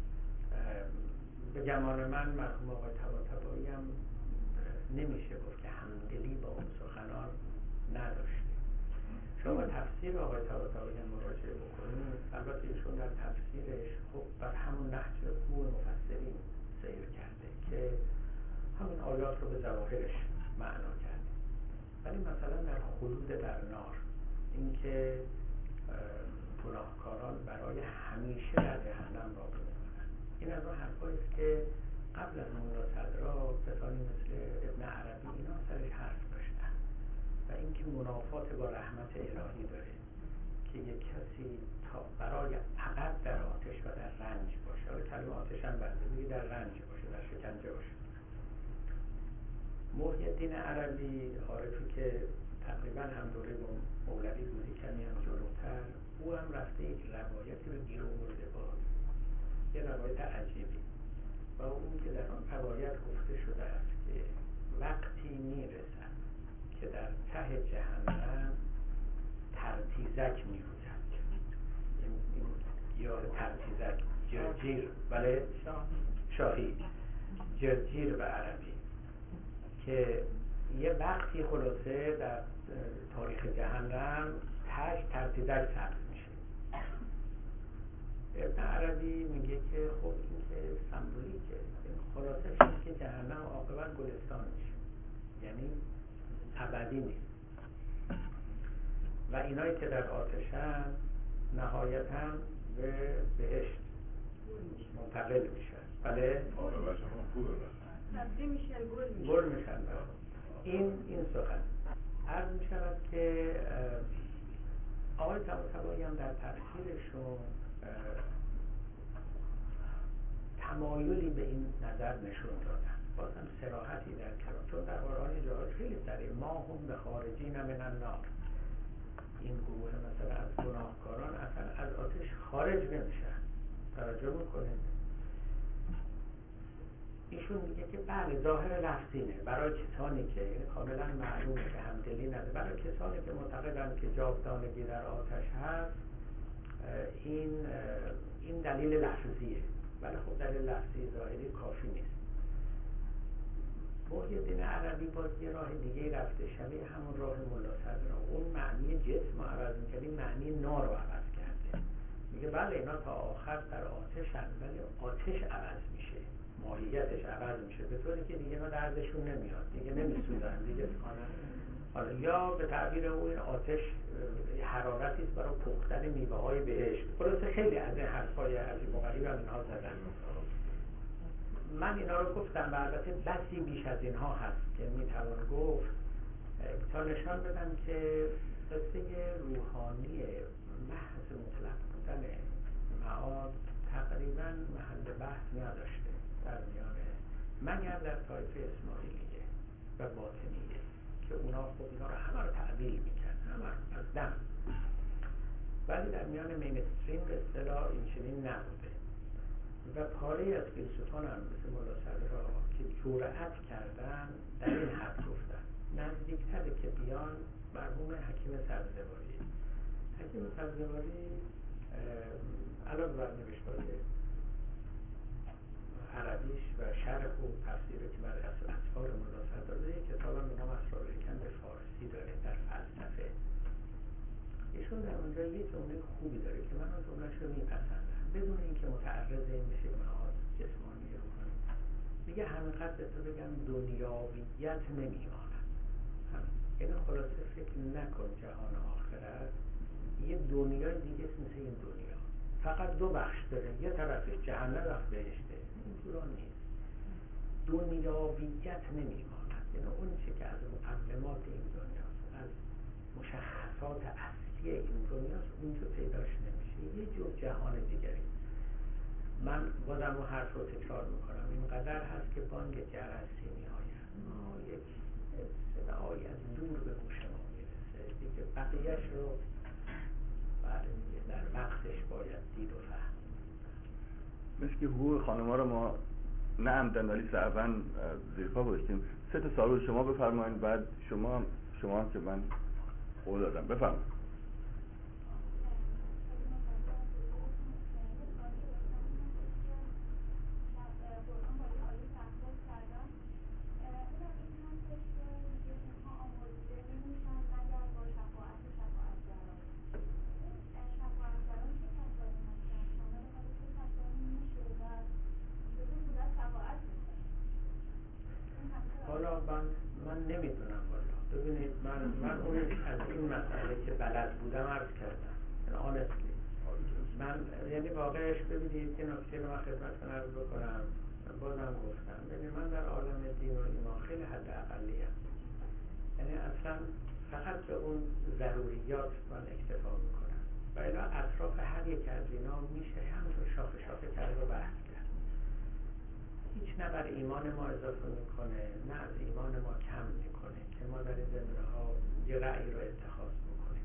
به گمان من مرحوم آقای طباطبایی هم نمیشه گفت که همدلی با اون سخنان نداشته. شما تفسیر آقای طباطبایی هم مراجعه بکنید، البته ایشون در تفسیرش خب بر همون نهج خوب مفسرین سیر کرده که همین آیات رو به ظواهرش معنا کرده، ولی مثلا در خلود در نار، اینکه گناهکاران برای همیشه در جهنم باقی میمونن، این از اون حرفایی است که قبل از مولا صدرا کسانی مثل ابن عربی اینا سرش حرف داشتن. و اینکه منافات با رحمت الهی داره که یک کسی تا برای فقط در آتش و در رنج باشه، حالا کلمه آتش هم بنده میگه در رنج باشه، در شکنجه باشه. محی الدین عربی عارفی که تقریبا هم دوره با مولوی بودی، کمی هم جلوتر، او هم رفته یک روایتی رو گیر آورده با یه روایت عجیبی، و اون که در آن روایت گفته شده است که وقتی میرسد که در ته جهنم ترتیزک میروزد، یا ترتیزک جرجیر، بله شاهی، جرجیر به عربی، که یه وقتی خلاصه در تاریخ جهنم تاش ترتیزک سبز میشه. ابن عربی میگه که خب این که سمبولیکه، خلاصه اینه که جهنم عاقبت گلستان میشه، یعنی ابدی نیست، و اینایی که در آتشن نهایتاً به بهشت منتقل میشن. بله؟ تبدیل میشن، گل میشن. این سخن عرض میشود که آقای طباطبایی هم در تفسیرشون تمایلی به این نظر نشون دادن، بازم صراحتی در کلام، چون در قرآن جاهای خیلی صریح ما هم به خارجین من النار، این گروه مثلا از گناهکاران اصلا از آتش خارج نمیشن. توجه میکنید؟ ایشون میگه که بله ظاهر لفظینه برای کسانی که یعنی کاملا معلومه که همدلی نداره، برای کسانی که معتقدن که جاودانگی در آتش هست این دلیل لفظیه، ولی خب دلیل لفظی ظاهری کافی نیست. محی‌الدین عربی باز یه راه دیگه رفته شبیه همون راه ملا صدرا، اون معنی جسم رو عوض می‌کنه، معنی نار رو عوض کرده. میگه بله اینا تا آخر در آتشن، ولی آتش عوض میشه، ماهیتش عوض میشه به طوری که دیگه اینا دردشون نمیاد، دیگه نمیسوزن دیگه. حالا یا به تعبیر او این آتش حرارتی است برای پختن میوه‌های بهشت. خلاصه خیلی از این حرفای عجیب و غریب هم اینها زدن. من اینا رو گفتم و البته بسی بیش از اینها هست که میتوان گفت تا نشان بدم که قصه روحانی محض مطلق بودن معاد تقریبا محل بحث نداشته در میان، مگر در طایفه اسماعیلیه و باطنیه که اونا خب اینا رو همه رو تعبیل میکرد، همه از دم، ولی در میان مینستریم به اصطلاح این چنین نبوده. و پاره از فیلسوفان هم مثل ملا صدرا که جرأت کردن در این حد گفتن، نزدیکتره که بیان مرحوم حکیم سبزواری. حکیم سبزواری علاوه بر نوشته‌های عربیش و شرح و تفسیری که برای اسفار ملا صدرا یک کتاب هم به نام اسرارالحکم به فارسی داره در فلسفه. ایشون در اونجا یک جمله خوبی داره که من اون جمله‌اش رو میپسندم بدون اینکه متعرض این بشه معاد جسمانی روحانی. میگه همینقدر به تو بگم دنیاویت نمیماند. یعنی خلاصه فکر نکن جهان آخرت یه دنیای دیگه مثل این دنیا، فقط دو بخش داره، یه طرفش جهنم و بهشته، اینجورا نیست. دنیاویت نمیماند، یعنی اون چی که از مقدمات این دنیاست، از مشخصات اصلی این دنیاست، اونجا پیداش نمیشه، یه جور جهان دیگری. من بازم اون حرف رو تکرار میکنم، اینقدر هست که بانگ جرسی میآید، یک صدایی از دور به گوش ما میرسه دیگه، بقیهش رو در وقتش باید دید و فهم. مثل که حقوق خانم‌ها رو ما نه عمدن ولی سهواً زیر پا گذاشتیم. 3 تا سوال شما بفرمایید، بعد شما هم که من قول دادم بفرمایید. حالا من نمیدونم والا. ببینید من اون از این مسئله که بلد بودم عرض کردم، honestly. من یعنی واقعش ببینید که نکته رو من خدمتتون عرض بکنم، بازم گفتم ببینید من در عالم دین و ایمان خیلی حد اقلیم، یعنی اصلا فقط به اون ضروریات من اکتفا میکنم و الی اطراف هر یک از اینا میشه همونطور شاخه شاخه کرد و بحث کرد. هیچ نه بر ایمان ما اضافه میکنه نه از ایمان ما کم میکنه که ما در این زمینه ها یه رأی رو اتخاذ بکنیم.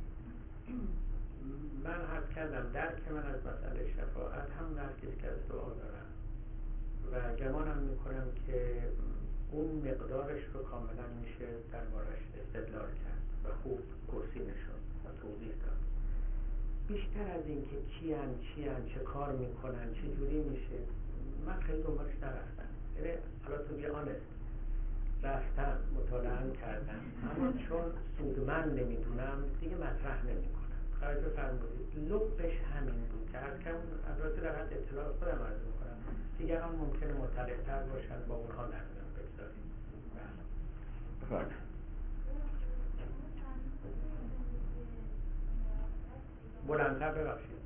من حرف کردم درک من از مسئله شفاعت هم درکش که از دعا دارم و گمانم میکنم که اون مقدارش رو کاملا میشه دربارش استدلال کرد و خوب پرسیده شد و توضیح داد. بیشتر از این که کیان چه کار میکنن چه جوری میشه من خیلی دنبالش نرفتم. یعنی حالا تو بی آنست رفتم مطالعه کردم، اما چون سودمند نمیدونم دیگه مطرح نمیکنم. توجه فرمودید لبش همین بود که هر کم البته در حد اطلاع خودم عرض میکنم، دیگران ممکنه مطلع تر باشن با اونها نرمیم بگذاریم. بلندتر ببخشید.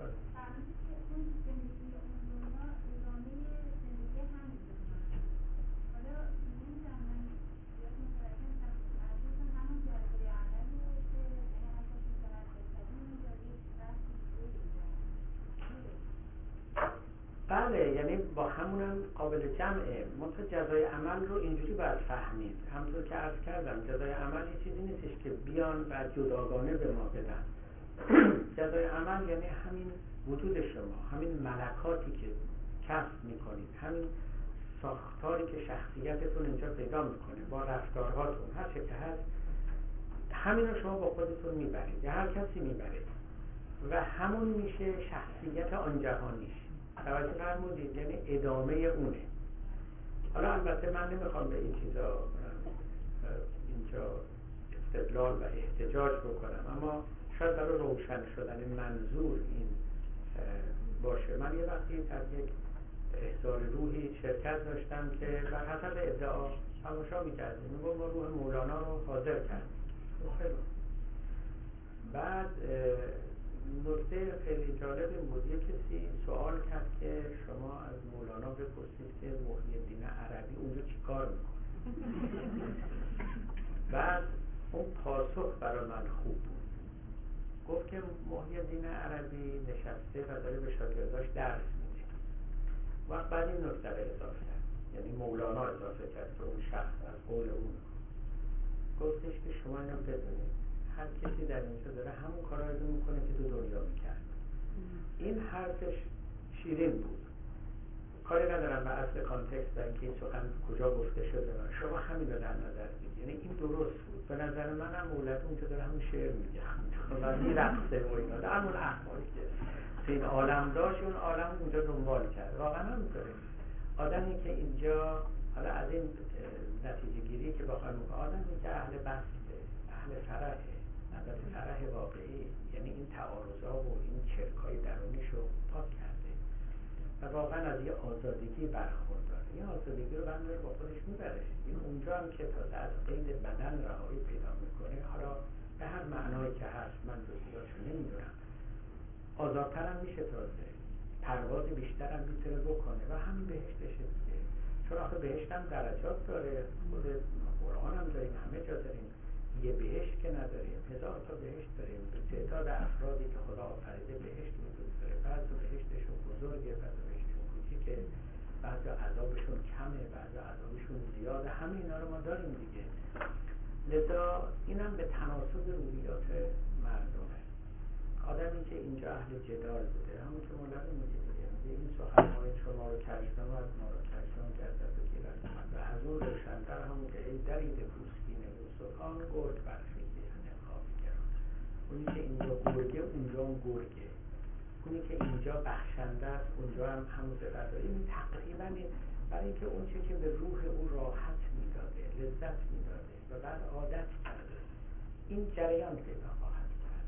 بله، یعنی با همونم قابل جمعه. منتها جزای عمل رو اینجوری باید فهمید، همونطور که عرض کردم جزای عمل یه چیزی نیستش که بیان و جداگانه به ما بدن. جزای عمل یعنی همین وجود شما، همین ملکاتی که کسب میکنید، همین ساختاری که شخصیتتون اینجا پیدا میکنه، با رفتارهاتون، هر چه که هست، همین رو شما با خودتون میبرید یا هر کسی میبرید و همون میشه شخصیت آن جهانیش. توجه فرمودید؟ یعنی ادامه اونه. حالا البته من نمیخوام به این چیزا اینجا استدلال و احتجاج بکنم، اما شاید برای روشن شدن منظور این باشه. من یه وقتی در یک احضار روحی شرکت داشتم که بر حسب ادعا تماشا می‌کردیم، میگم ما روح مولانا رو حاضر کردیم. خیلی بعد نکته خیلی جالب این بود، یک کسی سوال کرد که شما از مولانا بپرسید که محی الدین عربی اونجا چی کار میکنه. بعد اون پاسخ برای من خوب بود. گفت که محی الدین عربی نشسته و داره به شاگرداش درس میده. وقت بعد این نکته رو اضافه کرد، یعنی مولانا اضافه کرد که اون شخص از قول اون گفتش که شما اینو بدونید، هر کسی در اینجا داره همون کارایی رو میکنه که تو دنیا میکرد. این حرفش شیرین بود، کاری ندارم به اصل کانتکست و اینکه این سخن کجا گفته شده، شما همین رو در نظر بگیرید. یعنی این درست بود به نظر منم. مولوی اونجا داره همون شعر میگه و میرقصه و اینا، همون احوالی که تو این عالم داشت اون عالم اونجا دنبال کرد. واقعا همینطوره. آدمی که اینجا، حالا از این نتیجه گیری که بخوایم، آدمی که اهل بسطه، اهل فرحه، البته فرح واقعی، یعنی این تعارضا و این چرکای درونیش رو پاک کرده و واقعا از یه آزادگی برخورداره. این آزادگی رو بنده با خودش میبره. این اونجا هم که تازه از قید بدن رهایی پیدا میکنه، حالا به هر معنایی که هست، من جزئیاتشو نمیدونم، آزادتر هم میشه، تازه پرواز بیشتر هم میتونه بکنه و همین بهشتشه دیگه. چون آخه بهشت هم درجات داره، خود قرآن هم داریم، همه جا داریم. یه بهشت که نداریم، 1000 تا بهشت داریم. به تعداد افرادی که خدا آفریده بهشت وجود داره. بعضی بهشتشون بزرگه، بعضی بهشتشون کوچیکه، بعضی عذابشون کمه، بعضی عذابشون زیاده. همه اینا رو ما داریم دیگه. لذا اینم به تناسب روحیات مردمه. آدمی که اینجا اهل جدال بوده، همون که مولوی میگه دیگه، میگه این سخنهای شما رو کشنم از ما رو کشنم گردد و گیرد و از اون روشن‌تر همون که ای درید پوستین یوسفان گرگ برخیزی انقاف گران. اونی که اینجا گرگه اونجا هم گرگه، اونی که اینجا بخشنده است اونجا هم همون صفت داره. این تقریبا برای اینکه اون چه که به روح او راحت میداده، لذت میداده و بعد عادت کرده، این جریان پیدا خواهد کرد.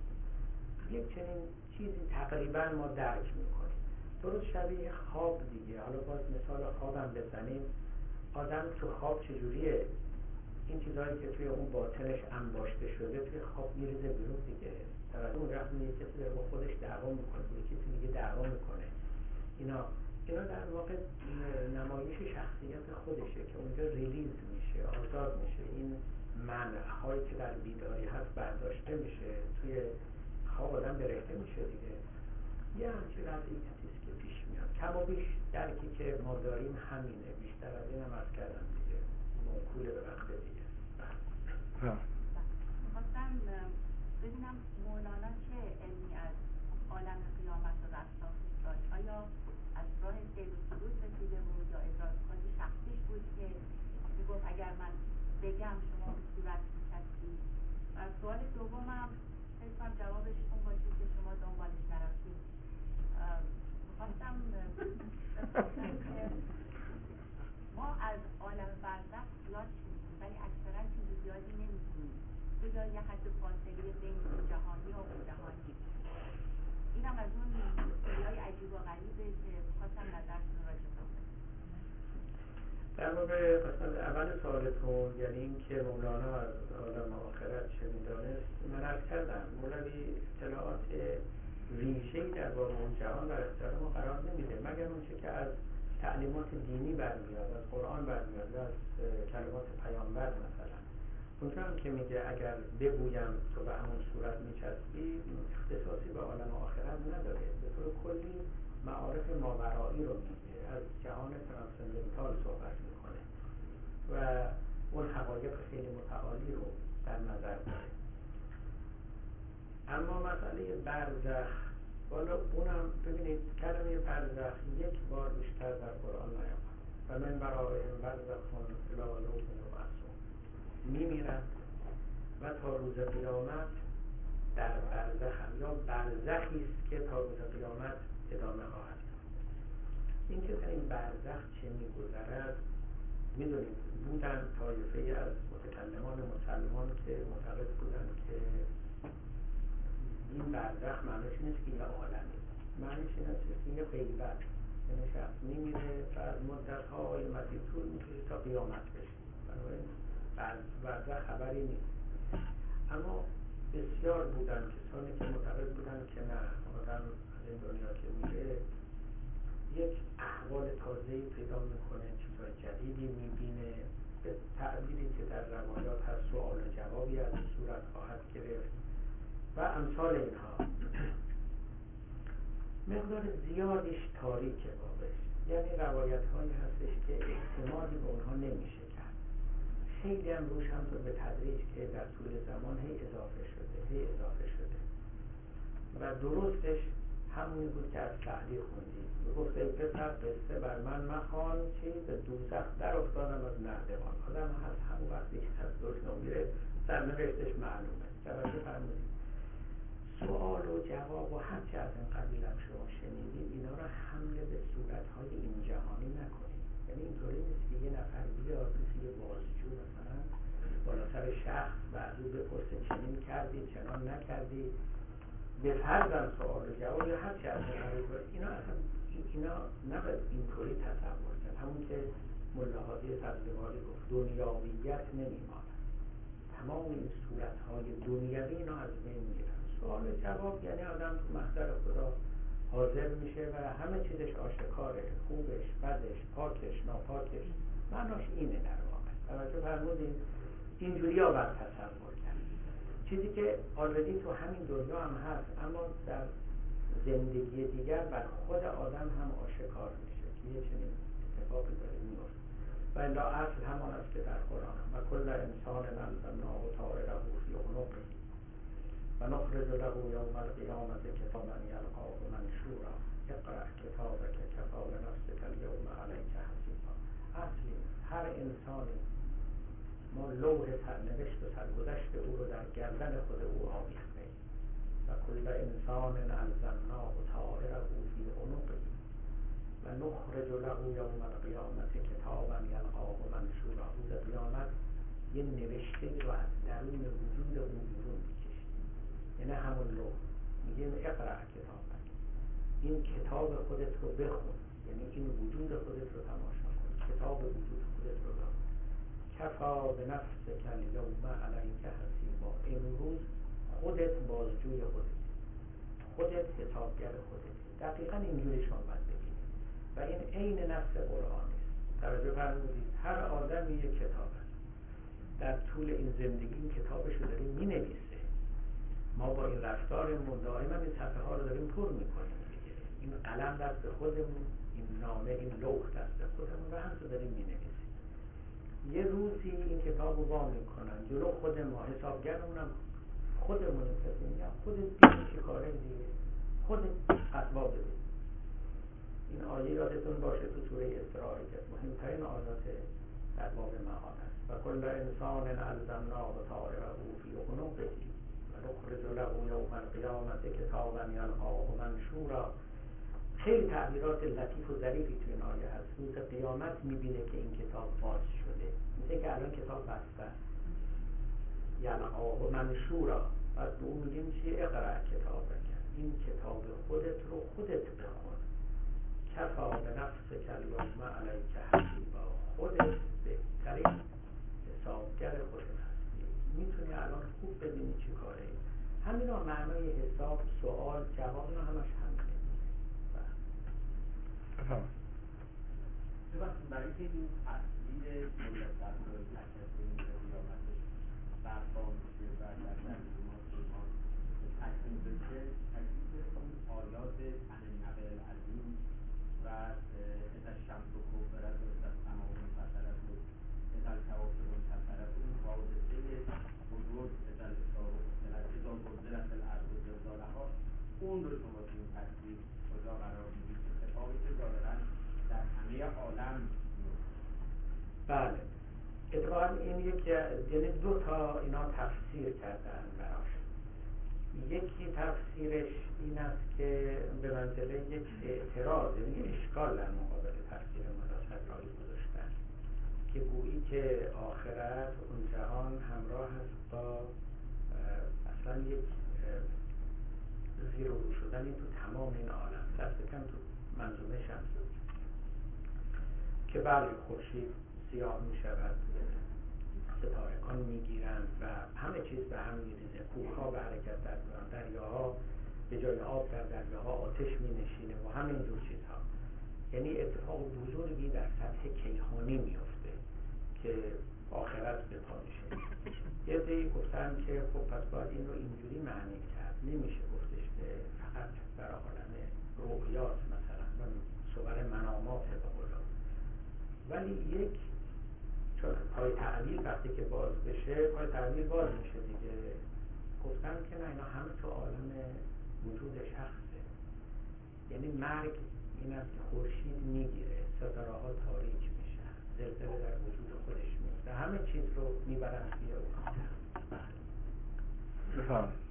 یک چنین چیزی تقریبا ما درک میکنیم. درست شبیه خواب دیگه. حالا باز مثال خوابم بزنیم. آدم تو خواب چجوریه؟ این چیزهایی که توی اون باطنش انباشته شده توی خواب میریزه بیرون دیگه. در اون وقت یک کسی داره با خودش دعوا میکنه، با کسی دیگه دعوا میکنه. اینا در واقع نمایش شخصیت خودشه که اونجا ریلیز میشه، آزاد میشه. این منع‌هایی که در بیداری هست برداشته میشه، توی خواب آدم برهنه میشه دیگه. یه همچین وضعیتیست که پیش میاد. کم و بیش درکی که ما داریم همینه. بیشتر از این هم عرض کردم دیگه، موکول به وقت دیگه. میخواستم ببینم مولانا چه علمی از عالم قیامت و رفتار داشت. آیا از راه سیر و سلوک رسیده بود یا ادراکات شخصیش بود که میگفت اگر من بگم شما به صورت می‌چسبید؟ و سوال دومم فکر کنم جوابش اون باشه که شما دنبالش نرفتید. میخواستم بپرسم که ما از عالم برزخ زیاد شنیدیم ولی اکثرا چیز زیادی نمی‌دونیم. یا یه حد فاصله بین این جهانی و اون جهانی. اینم از اون چیزهای عجیب و غریبه که خواستم نظرتون راجع به اون. در واقع قسمت اول سوالتون، یعنی این که مولانا از عالم آخرت چه می‌دانست، من عرض کردم مولوی اطلاعات ویژه‌ای در باب اون جهان در اختیار ما قرار نمیده، مگر اونچه که از تعلیمات دینی برمیاد، از قرآن برمیاد یا از کلمات پیامبر. مثلا اونجا هم که میگه اگر بگویم تو به همون صورت میچسبی، اختصاصی به عالم آخرت نداره. به طور کلی معارف ماورایی رو میگه، از جهان ترانسندنتال صحبت میکنه و اون حقایق خیلی متعالی رو در نظر داره. اما مسئله برزخ، والا اونم ببینید کلمه برزخ یک بار بیشتر در قرآن نیامده و و من برائهم برزخ الی یوم یبعثون، میمیرند و تا روز قیامت در برزخ هم، یا برزخی است که تا روز قیامت ادامه خواهد داشت. این که در این برزخ چه میگذرد میدونید، بودن طایفه از متکلمان مسلمان که معتقد بودند که این برزخ معنیش نیست که یه عالمی، معنیش این است که یه غیبت، یعنی شخص میمیره و از مدت‌های مدید طول میکشه تا قیامت بشه، بنابراین برزخ خبری نیست. اما بسیار بودن کسانی که معتقد بودن که نه، آدم از این دنیا که میره یک احوال تازه‌ای پیدا میکنه، چیزهای جدیدی میبینه، به تعبیری که در روایات هست سوال و جوابی از این صورت خواهد گرفت و امثال اینها. مقدار زیادیش تاریک بابش، یعنی روایت هایی هستش که احتمالی به اونها نمیشه کرد. خیلی هم روش هم به تدریج که در طول زمان هی اضافه شده و درستش همونی بود که از سعدی خوندی، گفت ای پسر قصه بر من مخوان، چی به دوزخ در افتادم از نردبان. آدم هست همون وقتی که از دشنو میره سرنوشتش معلومه. توجه فرمودید، سوال و جواب و هرچی از این قبیل هم شما شنیدید، اینا رو حمله به صورتهای این جهانی نکنید. یعنی اینطوری نیست که یه نفر بیاد مثل یه بازجو مثلا بالا سر شخص و از او بپرسه چنین کردی چنان نکردی، به فرضم سوال و جواب یا هرچی از این قبیل باید. اینا نباید اینطوری تصور کرد. همون که ملا هادی سبزواری گفت دنیاویت نمیماند، تمام این صورتهای دنیوی اینا از بین میرن. سوال و جواب یعنی آدم تو محضر خدا حاضر میشه و همه چیزش آشکاره، خوبش، بدش، پاکش، ناپاکش، معناش اینه در واقع. توجه فرمودید، اینجوری ها باید تصور کرد. چیزی که آلردی تو همین دنیا هم هست، اما در زندگی دیگر بر خود آدم هم آشکار میشه که یه چنین اتفاقی داره میفته. و الا اصل همان است که در قرآن و کل انسان الزمناه طائره فی عنقه و نخرج له یوم القیامة کتابا یلقاه منشورا اقرأ کتابک کفی بنفسک الیوم علیک حسیبا. اصل هر انسانی ما لوح سرنوشت و سرگذشت او رو در گردن خود او آویخته و کل انسان الزمناه طائره فی عنقه و نخرج له یوم القیامة کتابا یلقاه منشورا. روز قیامت یه نوشته رو از درون وجود او بیرون میکشیم، یعنی همون لوح. میگیم اقرأ کتابک، این کتاب خودت رو بخون، یعنی این وجود خودت رو تماشا کن، کتاب وجود خودت رو بخون. کفا بنفسک الیوم علیک حسیبا. امروز خودت بازجوی خودت حسابگر خودت. دقیقاً اینجوری شما باید بگید و این عین نص قرآن است. توجه فرمودید، هر آدمی یک کتاب است، در طول این زندگی این کتابش رو داریم مینویسه. ما با این رفتارمون دائما این صفحه ها رو داریم پر میکنیم دیگه. این قلم دست خودمون، این نامه، این لوح دست خودمون و هم تو داریم مینویسیم. یه روزی این کتاب رو وا میکنن جلو خود ما، حسابگرمونم خودمونیم، کسی میگم خودت ببین چه کاره دیگه، خودت فتوا بده. این آیه یادتون باشه تو سوره اسراء که مهمترین آیات در باب معاد است. و کل انسان الزمناه طائره فی عنقه و نخرج له یوم القیامة کتابا یلقاه منشورا. خیلی تعبیرات لطیف و ظریفی تو این آیه هست. روز قیامت میبینه که این کتاب باز شده، مثل که الان کتاب بسته است. یلقاه منشورا. پس به اون میگیم چی؟ اقرأ کتابک، این کتاب خودت رو خودت بخون. کفا بنفسک الیوم علیک حسیبا. خودت بهترین حسابگر خودت هستی، میتونی الان خوب ببینی چی کاره. همین ها معنای حساب، سوال، جواب، اینا همش همینه. بفهم. ببخشید، برای که این تصویر ملت افزایی تکثیر میره قیامتش برپا میشه و در درگیمات ما تکمیل بشه، تکلیف اون آیات عن النبأ العظیم و اذا الشمس کورت و اذا السماء انفطرت و اذا الکواکب انتثرت، اون حادثه بزرگ اذا الاشاره افتلت اذا زلزلت الارض زلزالها، اون رو شما تو این تصویر کجا قرار میدید؟ کتابی که ظاهراً در همه عالم میفته. بله، اتفاقا این یعنی دو تا اینا تفسیر کردن براش. یکی تفسیرش این است که به منزله یک اعتراض، یعنی اشکال در مقابل تفسیر ملا صدرایی گذاشتن که گویی که آخرت اون جهان همراه است با اصلا یک زیر و رو شدنی تو تمام این عالم. دست کم تو منظومه شمسی که بله خورشید سیاه می شود، ستارگان می گیرند و همه چیز به هم می ریزه، کوهها به حرکت در میان، دریاها به جای آب در دریاها آتش می نشینه و همین جور چیزها. یعنی اتفاق بزرگی در سطح کیهانی می افته که آخرت به پا میشه. یه عده‌ای گفتن که خب پس باید این رو اینجوری معنی کرد، نمیشه گفتش که فقط در عالم رؤیاست مثلا و صور منامات به قولا، ولی یک چون پای تعلیل وقتی که باز بشه، پای تعلیل باز میشه دیگه. گفتن که نه، اینا همه تو عالم وجود شخصه. یعنی مرگ این است که خورشید میگیره، ستاره ها تاریک میشن، زلزله در وجود خودش میفته، همه چیز رو میبرن توی اون. بفرمایید.